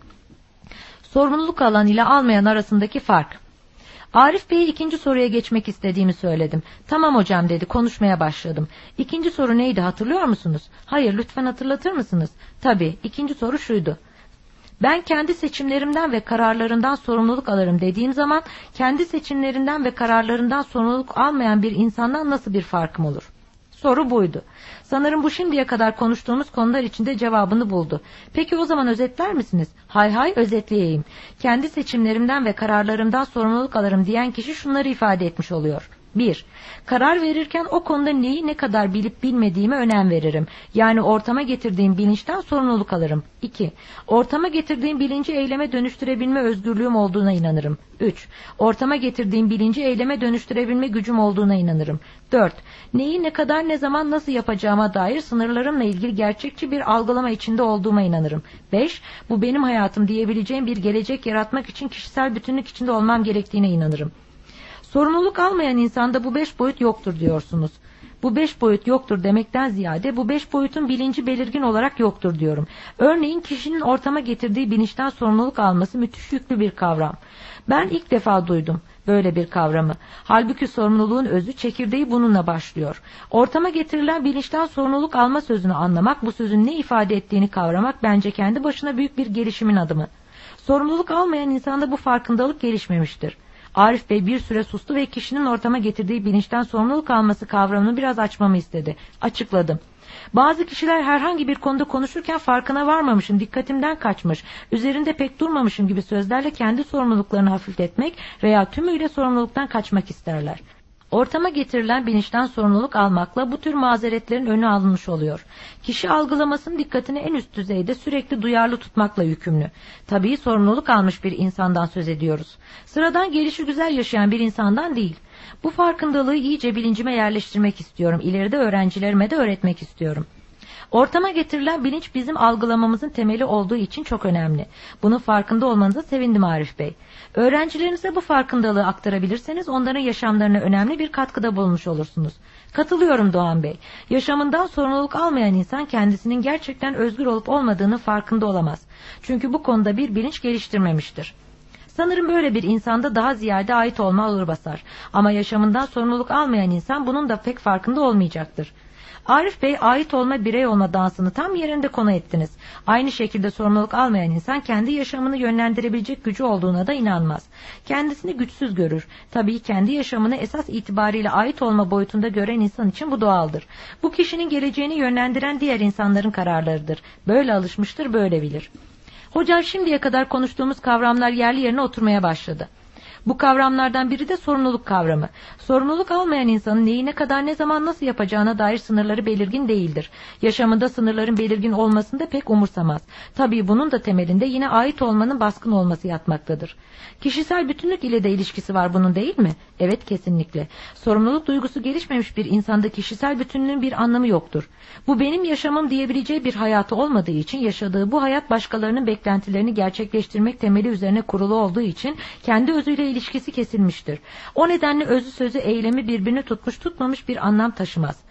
Sorumluluk alan ile almayan arasındaki fark. Arif Bey'e ikinci soruya geçmek istediğimi söyledim. Tamam hocam dedi, konuşmaya başladım. İkinci soru neydi, hatırlıyor musunuz? Hayır, lütfen hatırlatır mısınız? Tabii, ikinci soru şuydu. Ben kendi seçimlerimden ve kararlarından sorumluluk alırım dediğim zaman kendi seçimlerinden ve kararlarından sorumluluk almayan bir insandan nasıl bir farkım olur? Soru buydu. Sanırım bu şimdiye kadar konuştuğumuz konular içinde cevabını buldu. Peki o zaman özetler misiniz? Hay hay, özetleyeyim. Kendi seçimlerimden ve kararlarımdan sorumluluk alırım diyen kişi şunları ifade etmiş oluyor. 1. Karar verirken o konuda neyi ne kadar bilip bilmediğime önem veririm. Yani ortama getirdiğim bilinçten sorumluluk alırım. 2. Ortama getirdiğim bilinci eyleme dönüştürebilme özgürlüğüm olduğuna inanırım. 3. Ortama getirdiğim bilinci eyleme dönüştürebilme gücüm olduğuna inanırım. 4. Neyi ne kadar ne zaman nasıl yapacağıma dair sınırlarımla ilgili gerçekçi bir algılama içinde olduğuma inanırım. 5. Bu benim hayatım diyebileceğim bir gelecek yaratmak için kişisel bütünlük içinde olmam gerektiğine inanırım. Sorumluluk almayan insanda bu 5 boyut yoktur diyorsunuz. Bu 5 boyut yoktur demekten ziyade bu 5 boyutun bilinci belirgin olarak yoktur diyorum. Örneğin kişinin ortama getirdiği bilinçten sorumluluk alması müthiş yüklü bir kavram. Ben ilk defa duydum böyle bir kavramı. Halbuki sorumluluğun özü, çekirdeği bununla başlıyor. Ortama getirilen bilinçten sorumluluk alma sözünü anlamak, bu sözün ne ifade ettiğini kavramak bence kendi başına büyük bir gelişimin adımı. Sorumluluk almayan insanda bu farkındalık gelişmemiştir. Arif Bey bir süre sustu ve kişinin ortama getirdiği bilinçten sorumluluk alması kavramını biraz açmamı istedi. Açıkladım. Bazı kişiler herhangi bir konuda konuşurken farkına varmamışım, dikkatimden kaçmış, üzerinde pek durmamışım gibi sözlerle kendi sorumluluklarını hafifletmek veya tümüyle sorumluluktan kaçmak isterler. Ortama getirilen bilinçten sorumluluk almakla bu tür mazeretlerin önü alınmış oluyor. Kişi algılamasının dikkatini en üst düzeyde sürekli duyarlı tutmakla yükümlü. Tabii sorumluluk almış bir insandan söz ediyoruz. Sıradan gelişigüzel yaşayan bir insandan değil. Bu farkındalığı iyice bilincime yerleştirmek istiyorum. İleride öğrencilerime de öğretmek istiyorum. Ortama getirilen bilinç bizim algılamamızın temeli olduğu için çok önemli. Bunun farkında olmanıza sevindim Arif Bey. Öğrencilerinize bu farkındalığı aktarabilirseniz onların yaşamlarına önemli bir katkıda bulunmuş olursunuz. Katılıyorum Doğan Bey. Yaşamından sorumluluk almayan insan kendisinin gerçekten özgür olup olmadığını farkında olamaz. Çünkü bu konuda bir bilinç geliştirmemiştir. Sanırım böyle bir insanda daha ziyade ait olma ağır basar. Ama yaşamından sorumluluk almayan insan bunun da pek farkında olmayacaktır. Arif Bey, ait olma birey olma dansını tam yerinde konu ettiniz. Aynı şekilde sorumluluk almayan insan kendi yaşamını yönlendirebilecek gücü olduğuna da inanmaz. Kendisini güçsüz görür. Tabii kendi yaşamını esas itibariyle ait olma boyutunda gören insan için bu doğaldır. Bu kişinin geleceğini yönlendiren diğer insanların kararlarıdır. Böyle alışmıştır, böyle bilir. Hocam, şimdiye kadar konuştuğumuz kavramlar yerli yerine oturmaya başladı. Bu kavramlardan biri de sorumluluk kavramı. Sorumluluk almayan insanın neyi ne kadar ne zaman nasıl yapacağına dair sınırları belirgin değildir. Yaşamında sınırların belirgin olmasını da pek umursamaz. Tabii bunun da temelinde yine ait olmanın baskın olması yatmaktadır. Kişisel bütünlük ile de ilişkisi var bunun, değil mi? Evet, kesinlikle. Sorumluluk duygusu gelişmemiş bir insanda kişisel bütünlüğün bir anlamı yoktur. Bu benim yaşamım diyebileceği bir hayatı olmadığı için yaşadığı bu hayat başkalarının beklentilerini gerçekleştirmek temeli üzerine kurulu olduğu için kendi özüyle ilişkisi kesilmiştir. O nedenle özü sözü eylemi birbirini tutmuş tutmamış bir anlam taşımaz.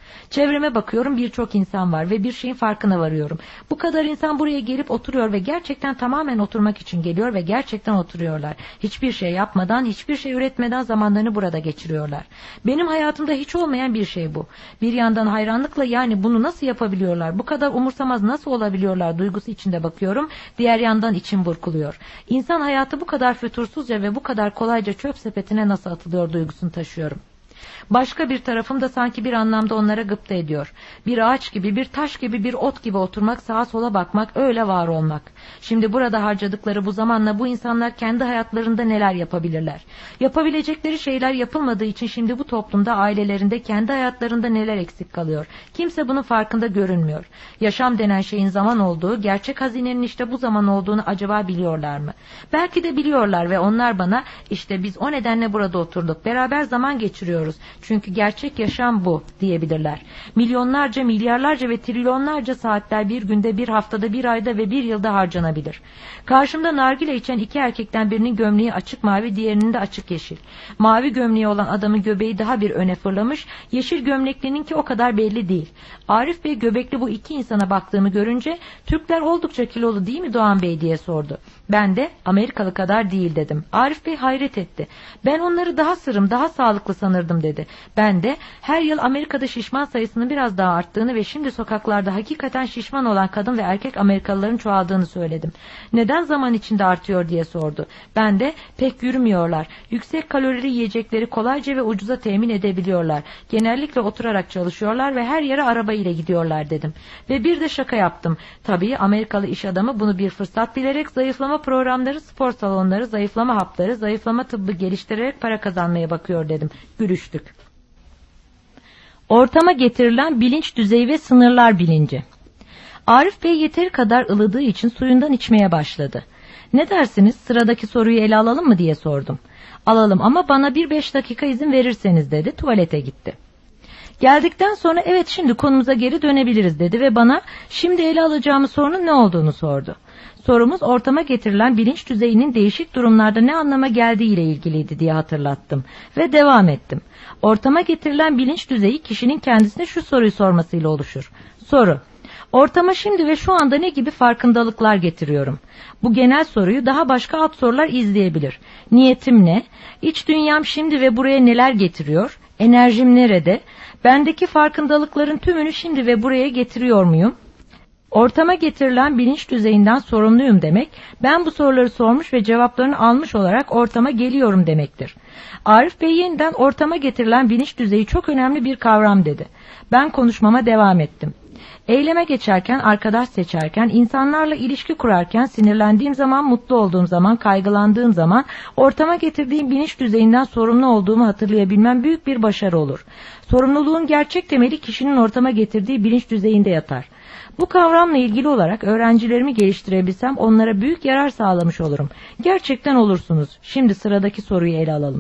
Çevreme bakıyorum, birçok insan var ve bir şeyin farkına varıyorum. Bu kadar insan buraya gelip oturuyor ve gerçekten tamamen oturmak için geliyor ve gerçekten oturuyorlar. Hiçbir şey yapmadan, hiçbir şey üretmeden zamanlarını burada geçiriyorlar. Benim hayatımda hiç olmayan bir şey bu. Bir yandan hayranlıkla, yani bunu nasıl yapabiliyorlar, bu kadar umursamaz nasıl olabiliyorlar duygusu içinde bakıyorum. Diğer yandan içim burkuluyor. İnsan hayatı bu kadar fütursuzca ve bu kadar kolayca çöp sepetine nasıl atılıyor duygusunu taşıyorum. Başka bir tarafım da sanki bir anlamda onlara gıpta ediyor. Bir ağaç gibi, bir taş gibi, bir ot gibi oturmak, sağa sola bakmak, öyle var olmak. Şimdi burada harcadıkları bu zamanla bu insanlar kendi hayatlarında neler yapabilirler? Yapabilecekleri şeyler yapılmadığı için şimdi bu toplumda, ailelerinde, kendi hayatlarında neler eksik kalıyor? Kimse bunun farkında görünmüyor. Yaşam denen şeyin zaman olduğu, gerçek hazinenin işte bu zaman olduğunu acaba biliyorlar mı? Belki de biliyorlar ve onlar bana, işte biz o nedenle burada oturduk, beraber zaman geçiriyoruz. Çünkü gerçek yaşam bu diyebilirler. Milyonlarca, milyarlarca ve trilyonlarca saatler bir günde, bir haftada, bir ayda ve bir yılda harcanabilir. Karşımda nargile içen iki erkekten birinin gömleği açık mavi, diğerinin de açık yeşil. Mavi gömleği olan adamın göbeği daha bir öne fırlamış, yeşil gömleklininki o kadar belli değil. Arif Bey göbekli bu iki insana baktığımı görünce, Türkler oldukça kilolu değil mi Doğan Bey diye sordu. Ben de Amerikalı kadar değil dedim. Arif Bey hayret etti. Ben onları daha sırım, daha sağlıklı sanırdım dedi. Ben de her yıl Amerika'da şişman sayısının biraz daha arttığını ve şimdi sokaklarda hakikaten şişman olan kadın ve erkek Amerikalıların çoğaldığını söyledim. Neden zaman içinde artıyor diye sordu. Ben de pek yürümüyorlar. Yüksek kalorili yiyecekleri kolayca ve ucuza temin edebiliyorlar. Genellikle oturarak çalışıyorlar ve her yere araba ile gidiyorlar dedim. Ve bir de şaka yaptım. Tabii Amerikalı iş adamı bunu bir fırsat bilerek zayıflama programları, spor salonları, zayıflama hapları, zayıflama tıbbı geliştirerek para kazanmaya bakıyor dedim. Gülüştük. Ortama getirilen bilinç düzeyi ve sınırlar bilinci. Arif Bey yeteri kadar ılıdığı için suyundan içmeye başladı. Ne dersiniz, sıradaki soruyu ele alalım mı diye sordum. Alalım ama bana 5 dakika izin verirseniz dedi, tuvalete gitti. Geldikten sonra evet şimdi konumuza geri dönebiliriz dedi ve bana şimdi ele alacağımız sorunun ne olduğunu sordu. Sorumuz ortama getirilen bilinç düzeyinin değişik durumlarda ne anlama geldiği ile ilgiliydi diye hatırlattım ve devam ettim. Ortama getirilen bilinç düzeyi kişinin kendisine şu soruyu sormasıyla oluşur. Soru: ortama şimdi ve şu anda ne gibi farkındalıklar getiriyorum? Bu genel soruyu daha başka alt sorular izleyebilir. Niyetim ne? İç dünyam şimdi ve buraya neler getiriyor? Enerjim nerede? Bendeki farkındalıkların tümünü şimdi ve buraya getiriyor muyum? Ortama getirilen bilinç düzeyinden sorumluyum demek, ben bu soruları sormuş ve cevaplarını almış olarak ortama geliyorum demektir. Arif Bey yeniden ortama getirilen bilinç düzeyi çok önemli bir kavram dedi. Ben konuşmama devam ettim. Eyleme geçerken, arkadaş seçerken, insanlarla ilişki kurarken, sinirlendiğim zaman, mutlu olduğum zaman, kaygılandığım zaman ortama getirdiğim bilinç düzeyinden sorumlu olduğumu hatırlayabilmem büyük bir başarı olur. Sorumluluğun gerçek temeli kişinin ortama getirdiği bilinç düzeyinde yatar. Bu kavramla ilgili olarak öğrencilerimi geliştirebilsem onlara büyük yarar sağlamış olurum. Gerçekten olursunuz. Şimdi sıradaki soruyu ele alalım.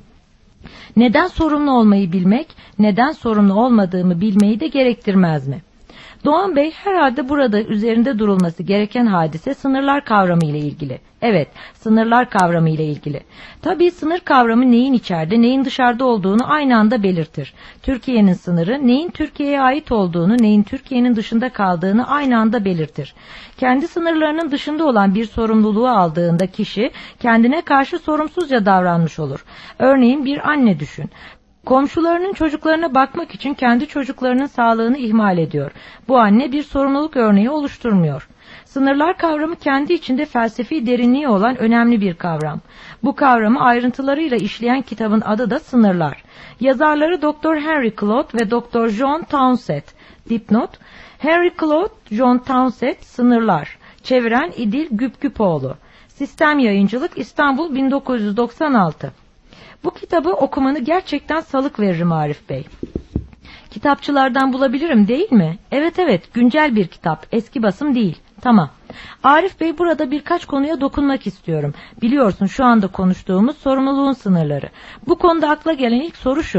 Neden sorumlu olmayı bilmek, neden sorumlu olmadığımı bilmeyi de gerektirmez mi? Doğan Bey, herhalde burada üzerinde durulması gereken hadise sınırlar kavramı ile ilgili. Evet, sınırlar kavramı ile ilgili. Tabii sınır kavramı neyin içeride, neyin dışarıda olduğunu aynı anda belirtir. Türkiye'nin sınırı, neyin Türkiye'ye ait olduğunu, neyin Türkiye'nin dışında kaldığını aynı anda belirtir. Kendi sınırlarının dışında olan bir sorumluluğu aldığında kişi, kendine karşı sorumsuzca davranmış olur. Örneğin bir anne düşün. Komşularının çocuklarına bakmak için kendi çocuklarının sağlığını ihmal ediyor. Bu anne bir sorumluluk örneği oluşturmuyor. Sınırlar kavramı kendi içinde felsefi derinliği olan önemli bir kavram. Bu kavramı ayrıntılarıyla işleyen kitabın adı da Sınırlar. Yazarları Dr. Henry Cloud ve Dr. John Townsend. Dipnot: Henry Cloud, John Townsend, Sınırlar. Çeviren İdil Güpgüpoğlu. Sistem Yayıncılık, İstanbul, 1996. Bu kitabı okumanı gerçekten salık veririm Arif Bey. Kitapçılardan bulabilirim değil mi? Evet, güncel bir kitap, eski basım değil. Tamam. Arif Bey, burada birkaç konuya dokunmak istiyorum. Biliyorsun şu anda konuştuğumuz sorumluluğun sınırları. Bu konuda akla gelen ilk soru şu: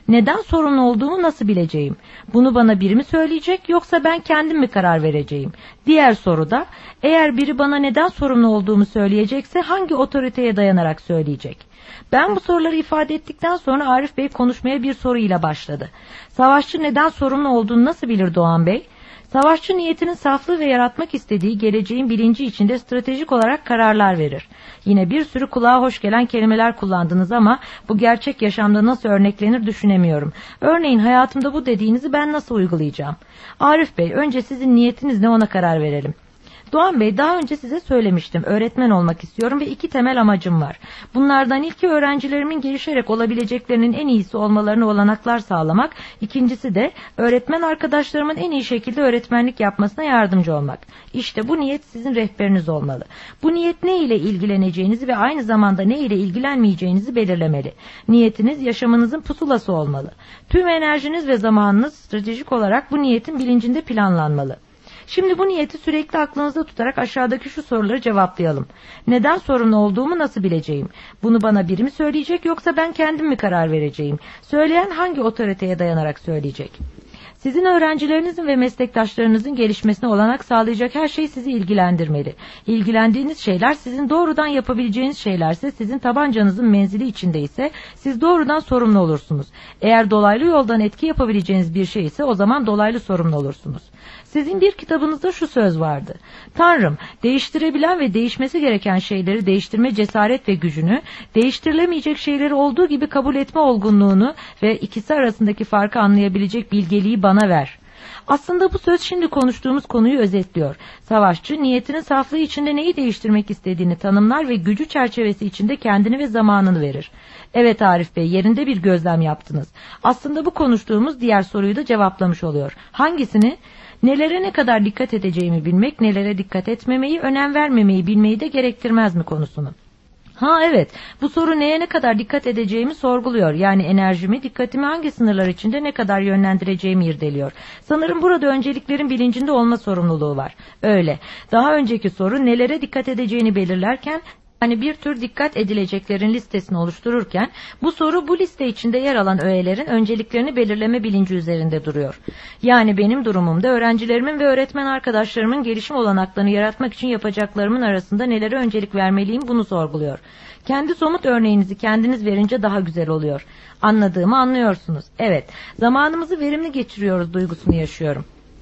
Neden sorumlu olduğumu nasıl bileceğim? Bunu bana biri mi söyleyecek yoksa ben kendim mi karar vereceğim? Diğer soru da, eğer biri bana neden sorumlu olduğumu söyleyecekse hangi otoriteye dayanarak söyleyecek? Ben bu soruları ifade ettikten sonra Arif Bey konuşmaya bir soruyla başladı. Savaşçı neden sorumlu olduğunu nasıl bilir Doğan Bey? Savaşçı niyetinin saflığı ve yaratmak istediği geleceğin bilinci içinde stratejik olarak kararlar verir. Yine bir sürü kulağa hoş gelen kelimeler kullandınız ama bu gerçek yaşamda nasıl örneklenir düşünemiyorum. Örneğin hayatımda bu dediğinizi ben nasıl uygulayacağım? Arif Bey, önce sizin niyetiniz ne ona karar verelim. Doğan Bey, daha önce size söylemiştim. Öğretmen olmak istiyorum ve 2 temel amacım var. Bunlardan ilki öğrencilerimin gelişerek olabileceklerinin en iyisi olmalarına olanaklar sağlamak. İkincisi de öğretmen arkadaşlarımın en iyi şekilde öğretmenlik yapmasına yardımcı olmak. İşte bu niyet sizin rehberiniz olmalı. Bu niyet ne ile ilgileneceğinizi ve aynı zamanda ne ile ilgilenmeyeceğinizi belirlemeli. Niyetiniz yaşamınızın pusulası olmalı. Tüm enerjiniz ve zamanınız stratejik olarak bu niyetin bilincinde planlanmalı. Şimdi bu niyeti sürekli aklınızda tutarak aşağıdaki şu soruları cevaplayalım. Neden sorumlu olduğumu nasıl bileceğim? Bunu bana biri mi söyleyecek yoksa ben kendim mi karar vereceğim? Söyleyen hangi otoriteye dayanarak söyleyecek? Sizin öğrencilerinizin ve meslektaşlarınızın gelişmesine olanak sağlayacak her şey sizi ilgilendirmeli. İlgilendiğiniz şeyler sizin doğrudan yapabileceğiniz şeylerse, sizin tabancanızın menzili içindeyse siz doğrudan sorumlu olursunuz. Eğer dolaylı yoldan etki yapabileceğiniz bir şey ise o zaman dolaylı sorumlu olursunuz. Sizin bir kitabınızda şu söz vardı. Tanrım, değiştirebilen ve değişmesi gereken şeyleri değiştirme cesaret ve gücünü, değiştirilemeyecek şeyleri olduğu gibi kabul etme olgunluğunu ve ikisi arasındaki farkı anlayabilecek bilgeliği bana ver. Aslında bu söz şimdi konuştuğumuz konuyu özetliyor. Savaşçı niyetinin saflığı içinde neyi değiştirmek istediğini tanımlar ve gücü çerçevesi içinde kendini ve zamanını verir. Evet Arif Bey, yerinde bir gözlem yaptınız. Aslında bu konuştuğumuz diğer soruyu da cevaplamış oluyor. Hangisini? Nelere ne kadar dikkat edeceğimi bilmek, nelere dikkat etmemeyi, önem vermemeyi bilmeyi de gerektirmez mi konusunu? Ha evet, bu soru neye ne kadar dikkat edeceğimi sorguluyor. Yani enerjimi, dikkatimi hangi sınırlar içinde ne kadar yönlendireceğimi irdeliyor. Sanırım burada önceliklerin bilincinde olma sorumluluğu var. Öyle. Daha önceki soru nelere dikkat edeceğini belirlerken, hani bir tür dikkat edileceklerin listesini oluştururken bu soru bu liste içinde yer alan öğelerin önceliklerini belirleme bilinci üzerinde duruyor. Yani benim durumumda öğrencilerimin ve öğretmen arkadaşlarımın gelişim olanaklarını yaratmak için yapacaklarımın arasında nelere öncelik vermeliyim bunu sorguluyor. Kendi somut örneğinizi kendiniz verince daha güzel oluyor. Anladığımı anlıyorsunuz. Evet, zamanımızı verimli geçiriyoruz duygusunu yaşıyorum.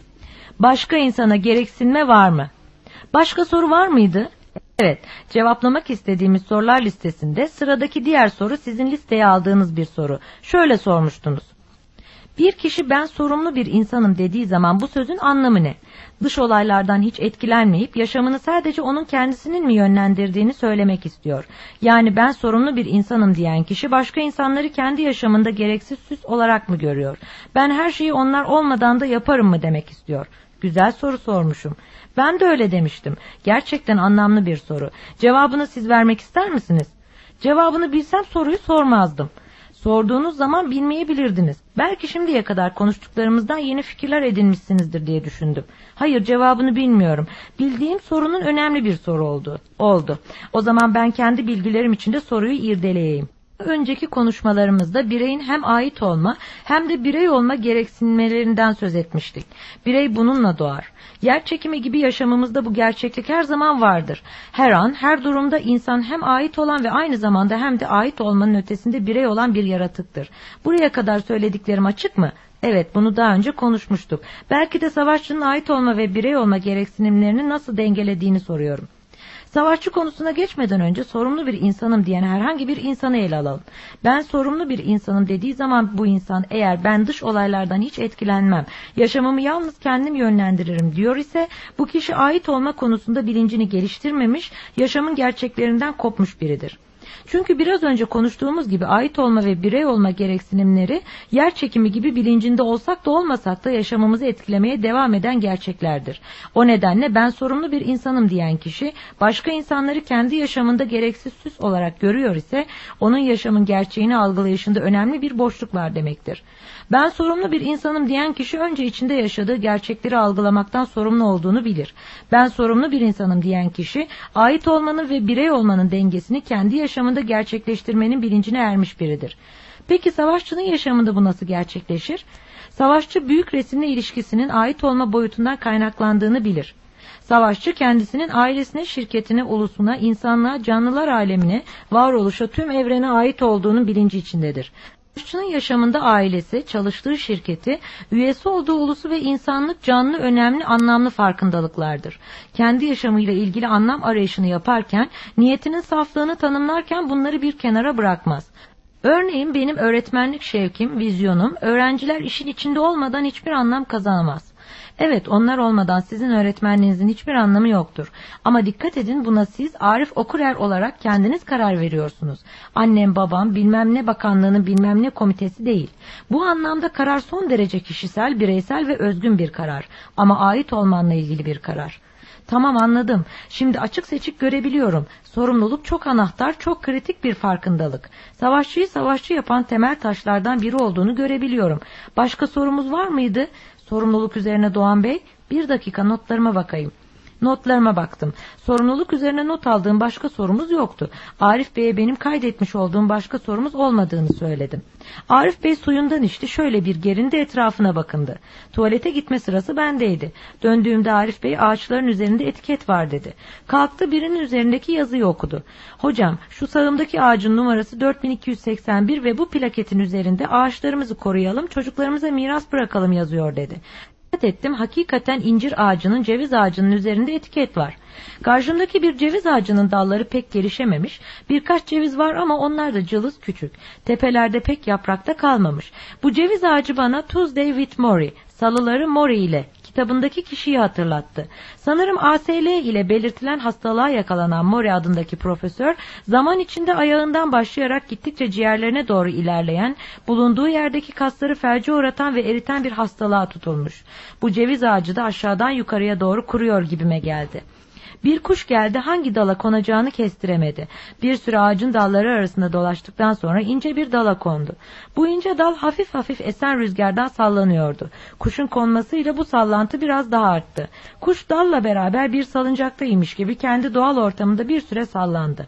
Başka insana gereksinme var mı? Başka soru var mıydı? Evet, cevaplamak istediğimiz sorular listesinde sıradaki diğer soru sizin listeye aldığınız bir soru. Şöyle sormuştunuz. Bir kişi ben sorumlu bir insanım dediği zaman bu sözün anlamı ne? Dış olaylardan hiç etkilenmeyip yaşamını sadece onun kendisinin mi yönlendirdiğini söylemek istiyor. Yani ben sorumlu bir insanım diyen kişi başka insanları kendi yaşamında gereksiz süs olarak mı görüyor? Ben her şeyi onlar olmadan da yaparım mı demek istiyor? Güzel soru sormuşum. Ben de öyle demiştim. Gerçekten anlamlı bir soru. Cevabını siz vermek ister misiniz? Cevabını bilsem soruyu sormazdım. Sorduğunuz zaman bilmeyebilirdiniz. Belki şimdiye kadar konuştuklarımızdan yeni fikirler edinmişsinizdir diye düşündüm. Hayır, cevabını bilmiyorum. Bildiğim sorunun önemli bir soru oldu. O zaman ben kendi bilgilerim içinde soruyu irdeleyeyim. Önceki konuşmalarımızda bireyin hem ait olma hem de birey olma gereksinmelerinden söz etmiştik. Birey bununla doğar. Yer çekimi gibi yaşamımızda bu gerçeklik her zaman vardır. Her an, her durumda insan hem ait olan ve aynı zamanda hem de ait olmanın ötesinde birey olan bir yaratıktır. Buraya kadar söylediklerim açık mı? Evet, bunu daha önce konuşmuştuk. Belki de savaşçının ait olma ve birey olma gereksinimlerini nasıl dengelediğini soruyorum. Savaşçı konusuna geçmeden önce sorumlu bir insanım diyen herhangi bir insanı ele alalım. Ben sorumlu bir insanım dediği zaman bu insan eğer ben dış olaylardan hiç etkilenmem, yaşamımı yalnız kendim yönlendiririm diyor ise bu kişi ait olma konusunda bilincini geliştirmemiş, yaşamın gerçeklerinden kopmuş biridir. Çünkü biraz önce konuştuğumuz gibi ait olma ve birey olma gereksinimleri yer çekimi gibi bilincinde olsak da olmasak da yaşamımızı etkilemeye devam eden gerçeklerdir. O nedenle ben sorumlu bir insanım diyen kişi başka insanları kendi yaşamında gereksiz süs olarak görüyor ise onun yaşamın gerçeğini algılayışında önemli bir boşluk var demektir. Ben sorumlu bir insanım diyen kişi önce içinde yaşadığı gerçekleri algılamaktan sorumlu olduğunu bilir. Ben sorumlu bir insanım diyen kişi ait olmanın ve birey olmanın dengesini kendi yaşamında gerçekleştirmenin bilincine ermiş biridir. Peki savaşçının yaşamında bu nasıl gerçekleşir? Savaşçı büyük resimle ilişkisinin ait olma boyutundan kaynaklandığını bilir. Savaşçı kendisinin ailesine, şirketine, ulusuna, insanlığa, canlılar alemine, varoluşa, tüm evrene ait olduğunun bilinci içindedir. Savaşçının yaşamında ailesi, çalıştığı şirketi, üyesi olduğu ulusu ve insanlık canlı, önemli, anlamlı farkındalıklardır. Kendi yaşamıyla ilgili anlam arayışını yaparken, niyetinin saflığını tanımlarken bunları bir kenara bırakmaz. Örneğin benim öğretmenlik şevkim, vizyonum, öğrenciler işin içinde olmadan hiçbir anlam kazanamaz. Evet, onlar olmadan sizin öğretmenliğinizin hiçbir anlamı yoktur. Ama dikkat edin, buna siz Arif Okurer olarak kendiniz karar veriyorsunuz. Annem, babam, bilmem ne bakanlığının bilmem ne komitesi değil. Bu anlamda karar son derece kişisel, bireysel ve özgün bir karar. Ama ait olmanla ilgili bir karar. Tamam, anladım. Şimdi açık seçik görebiliyorum. Sorumluluk çok anahtar, çok kritik bir farkındalık. Savaşçıyı savaşçı yapan temel taşlardan biri olduğunu görebiliyorum. Başka sorumuz var mıydı? Sorumluluk üzerine Doğan Bey, bir dakika notlarıma bakayım. Notlarıma baktım. Sorumluluk üzerine not aldığım başka sorumuz yoktu. Arif Bey'e benim kaydetmiş olduğum başka sorumuz olmadığını söyledim. Arif Bey suyundan içti, şöyle bir gerindi, etrafına bakındı. Tuvalete gitme sırası bendeydi. Döndüğümde Arif Bey ağaçların üzerinde etiket var dedi. Kalktı, birinin üzerindeki yazıyı okudu. Hocam, şu sağımdaki ağacın numarası 4281 ve bu plaketin üzerinde ağaçlarımızı koruyalım, çocuklarımıza miras bırakalım yazıyor dedi. Ettim, hakikaten incir ağacının, ceviz ağacının üzerinde etiket var. Karşımdaki bir ceviz ağacının dalları pek gelişememiş, birkaç ceviz var ama onlar da cılız küçük. Tepelerde pek yaprakta kalmamış. Bu ceviz ağacı bana Tuesday with Maury, Salıları Maury ile kitabındaki kişiyi hatırlattı. Sanırım ASL ile belirtilen hastalığa yakalanan Maury adındaki profesör, zaman içinde ayağından başlayarak gittikçe ciğerlerine doğru ilerleyen, bulunduğu yerdeki kasları felce uğratan ve eriten bir hastalığa tutulmuş. Bu ceviz ağacı da aşağıdan yukarıya doğru kuruyor gibime geldi. Bir kuş geldi, hangi dala konacağını kestiremedi. Bir süre ağacın dalları arasında dolaştıktan sonra ince bir dala kondu. Bu ince dal hafif hafif esen rüzgardan sallanıyordu. Kuşun konmasıyla bu sallantı biraz daha arttı. Kuş dalla beraber bir salıncakta gibi kendi doğal ortamında bir süre sallandı.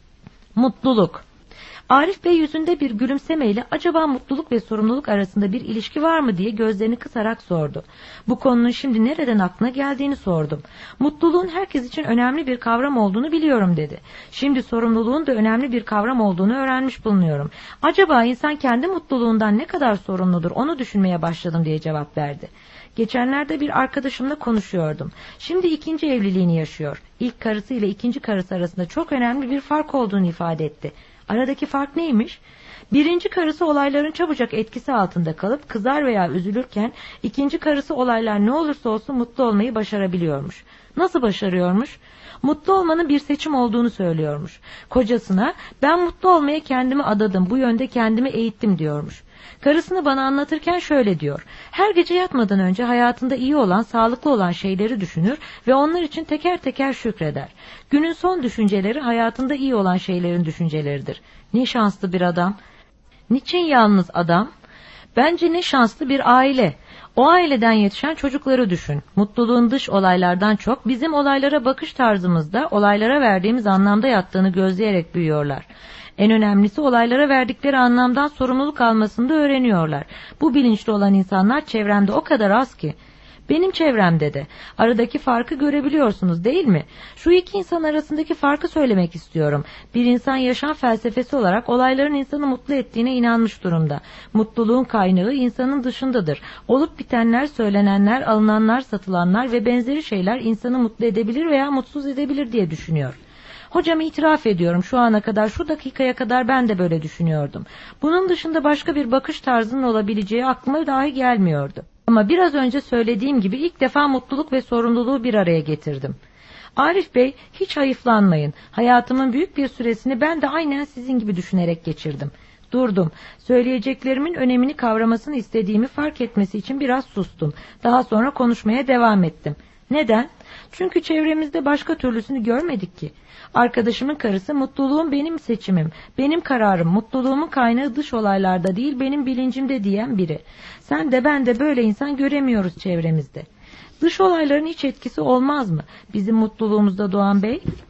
Mutluluk. Arif Bey yüzünde bir gülümsemeyle acaba mutluluk ve sorumluluk arasında bir ilişki var mı diye gözlerini kısarak sordu. Bu konunun şimdi nereden aklına geldiğini sordum. Mutluluğun herkes için önemli bir kavram olduğunu biliyorum dedi. Şimdi sorumluluğun da önemli bir kavram olduğunu öğrenmiş bulunuyorum. Acaba insan kendi mutluluğundan ne kadar sorumludur onu düşünmeye başladım diye cevap verdi. Geçenlerde bir arkadaşımla konuşuyordum. Şimdi ikinci evliliğini yaşıyor. İlk karısı ile ikinci karısı arasında çok önemli bir fark olduğunu ifade etti. Aradaki fark neymiş? Birinci karısı olayların çabucak etkisi altında kalıp kızar veya üzülürken ikinci karısı olaylar ne olursa olsun mutlu olmayı başarabiliyormuş. Nasıl başarıyormuş? Mutlu olmanın bir seçim olduğunu söylüyormuş. Kocasına ben mutlu olmaya kendimi adadım, bu yönde kendimi eğittim diyormuş. Karısını bana anlatırken şöyle diyor. Her gece yatmadan önce hayatında iyi olan, sağlıklı olan şeyleri düşünür ve onlar için teker teker şükreder. Günün son düşünceleri hayatında iyi olan şeylerin düşünceleridir. Ne şanslı bir adam. Niçin yalnız adam? Bence ne şanslı bir aile. O aileden yetişen çocukları düşün. Mutluluğun dış olaylardan çok bizim olaylara bakış tarzımızda, olaylara verdiğimiz anlamda yattığını gözleyerek büyüyorlar. En önemlisi olaylara verdikleri anlamdan sorumluluk almasını da öğreniyorlar. Bu bilinçli olan insanlar çevremde o kadar az ki. Benim çevremde de. Aradaki farkı görebiliyorsunuz değil mi? Şu iki insan arasındaki farkı söylemek istiyorum. Bir insan yaşam felsefesi olarak olayların insanı mutlu ettiğine inanmış durumda. Mutluluğun kaynağı insanın dışındadır. Olup bitenler, söylenenler, alınanlar, satılanlar ve benzeri şeyler insanı mutlu edebilir veya mutsuz edebilir diye düşünüyor. Hocam, itiraf ediyorum, şu ana kadar, şu dakikaya kadar ben de böyle düşünüyordum. Bunun dışında başka bir bakış tarzının olabileceği aklıma dahi gelmiyordu. Ama biraz önce söylediğim gibi ilk defa mutluluk ve sorumluluğu bir araya getirdim. Arif Bey, hiç hayıflanmayın. Hayatımın büyük bir süresini ben de aynen sizin gibi düşünerek geçirdim. Durdum. Söyleyeceklerimin önemini kavramasını istediğimi fark etmesi için biraz sustum. Daha sonra konuşmaya devam ettim. Neden? Çünkü çevremizde başka türlüsünü görmedik ki. Arkadaşımın karısı mutluluğum benim seçimim, benim kararım, mutluluğumun kaynağı dış olaylarda değil benim bilincimde diyen biri. Sen de ben de böyle insan göremiyoruz çevremizde. Dış olayların hiç etkisi olmaz mı bizim mutluluğumuzda Doğan Bey?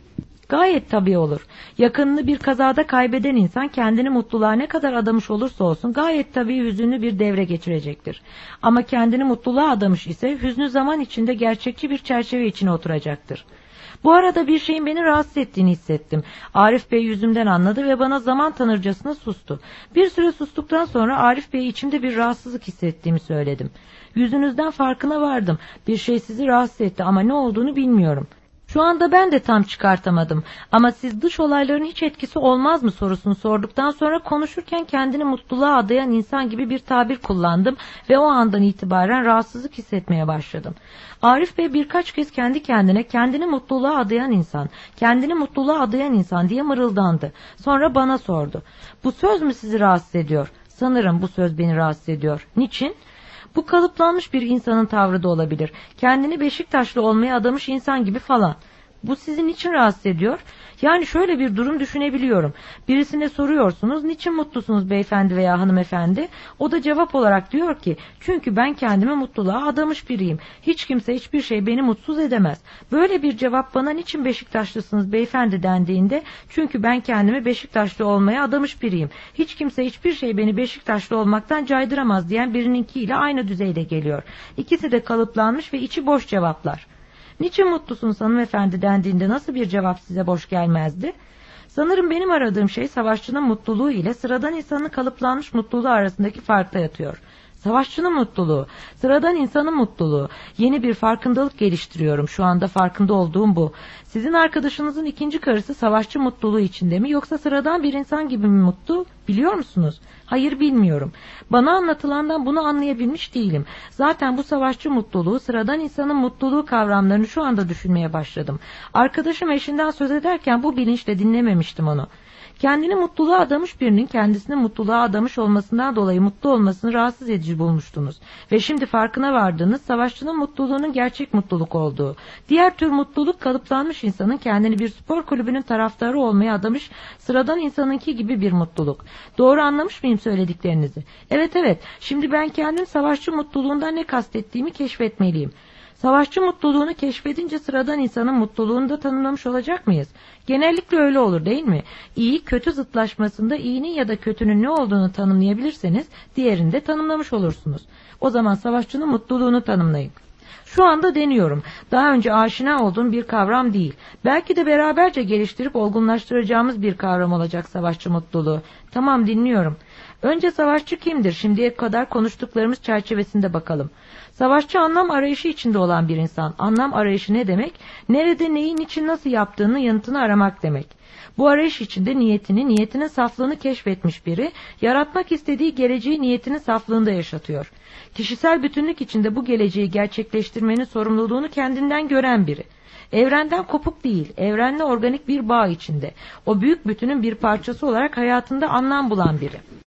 Gayet tabii olur. Yakınını bir kazada kaybeden insan kendini mutluluğa ne kadar adamış olursa olsun gayet tabii hüzünlü bir devre geçirecektir. Ama kendini mutluluğa adamış ise hüznü zaman içinde gerçekçi bir çerçeve içine oturacaktır. Bu arada bir şeyin beni rahatsız ettiğini hissettim. Arif Bey yüzümden anladı ve bana zaman tanırcasına sustu. Bir süre sustuktan sonra Arif Bey'e içimde bir rahatsızlık hissettiğimi söyledim. Yüzünüzden farkına vardım. Bir şey sizi rahatsız etti ama ne olduğunu bilmiyorum. Şu anda ben de tam çıkartamadım ama siz dış olayların hiç etkisi olmaz mı sorusunu sorduktan sonra konuşurken kendini mutluluğa adayan insan gibi bir tabir kullandım ve o andan itibaren rahatsızlık hissetmeye başladım. Arif Bey birkaç kez kendi kendine kendini mutluluğa adayan insan, kendini mutluluğa adayan insan diye mırıldandı. Sonra bana sordu. Bu söz mü sizi rahatsız ediyor? Sanırım bu söz beni rahatsız ediyor. Niçin? Bu kalıplanmış bir insanın tavrı da olabilir. Kendini Beşiktaşlı olmaya adamış insan gibi falan. Bu sizi niçin rahatsız ediyor? Yani şöyle bir durum düşünebiliyorum. Birisine soruyorsunuz, niçin mutlusunuz beyefendi veya hanımefendi? O da cevap olarak diyor ki, çünkü ben kendimi mutluluğa adamış biriyim. Hiç kimse hiçbir şey beni mutsuz edemez. Böyle bir cevap bana niçin Beşiktaşlısınız beyefendi dendiğinde, çünkü ben kendimi Beşiktaşlı olmaya adamış biriyim. Hiç kimse hiçbir şey beni Beşiktaşlı olmaktan caydıramaz diyen birininkiyle aynı düzeyde geliyor. İkisi de kalıplanmış ve içi boş cevaplar. Niçin mutlusunuz hanımefendi dendiğinde nasıl bir cevap size boş gelmezdi? Sanırım benim aradığım şey savaşçının mutluluğu ile sıradan insanın kalıplanmış mutluluğu arasındaki farkta yatıyor. Savaşçının mutluluğu, sıradan insanın mutluluğu. Yeni bir farkındalık geliştiriyorum. Şu anda farkında olduğum bu. Sizin arkadaşınızın ikinci karısı savaşçı mutluluğu içinde mi yoksa sıradan bir insan gibi mi mutlu? Biliyor musunuz? Hayır, bilmiyorum. Bana anlatılandan bunu anlayabilmiş değilim. Zaten bu savaşçı mutluluğu, sıradan insanın mutluluğu kavramlarını şu anda düşünmeye başladım. Arkadaşım eşinden söz ederken bu bilinçle dinlememiştim onu. Kendini mutluluğa adamış birinin kendisini mutluluğa adamış olmasından dolayı mutlu olmasını rahatsız edici bulmuştunuz. Ve şimdi farkına vardığınız savaşçının mutluluğunun gerçek mutluluk olduğu. Diğer tür mutluluk kalıplanmış insanın kendini bir spor kulübünün taraftarı olmaya adamış sıradan insanınki gibi bir mutluluk. Doğru anlamış mıyım söylediklerinizi? Evet, şimdi ben kendim savaşçı mutluluğundan ne kastettiğimi keşfetmeliyim. Savaşçı mutluluğunu keşfedince sıradan insanın mutluluğunu da tanımlamış olacak mıyız? Genellikle öyle olur değil mi? İyi kötü zıtlaşmasında iyinin ya da kötünün ne olduğunu tanımlayabilirseniz diğerini de tanımlamış olursunuz. O zaman savaşçının mutluluğunu tanımlayın. Şu anda deniyorum. Daha önce aşina olduğum bir kavram değil. Belki de beraberce geliştirip olgunlaştıracağımız bir kavram olacak savaşçı mutluluğu. Tamam, dinliyorum. Önce savaşçı kimdir? Şimdiye kadar konuştuklarımız çerçevesinde bakalım. Savaşçı anlam arayışı içinde olan bir insan. Anlam arayışı ne demek? Nerede, neyin için, nasıl yaptığını, yanıtını aramak demek. Bu arayış içinde niyetinin saflığını keşfetmiş biri, yaratmak istediği geleceği niyetinin saflığında yaşatıyor. Kişisel bütünlük içinde bu geleceği gerçekleştirmenin sorumluluğunu kendinden gören biri. Evrenden kopuk değil, evrenle organik bir bağ içinde. O büyük bütünün bir parçası olarak hayatında anlam bulan biri.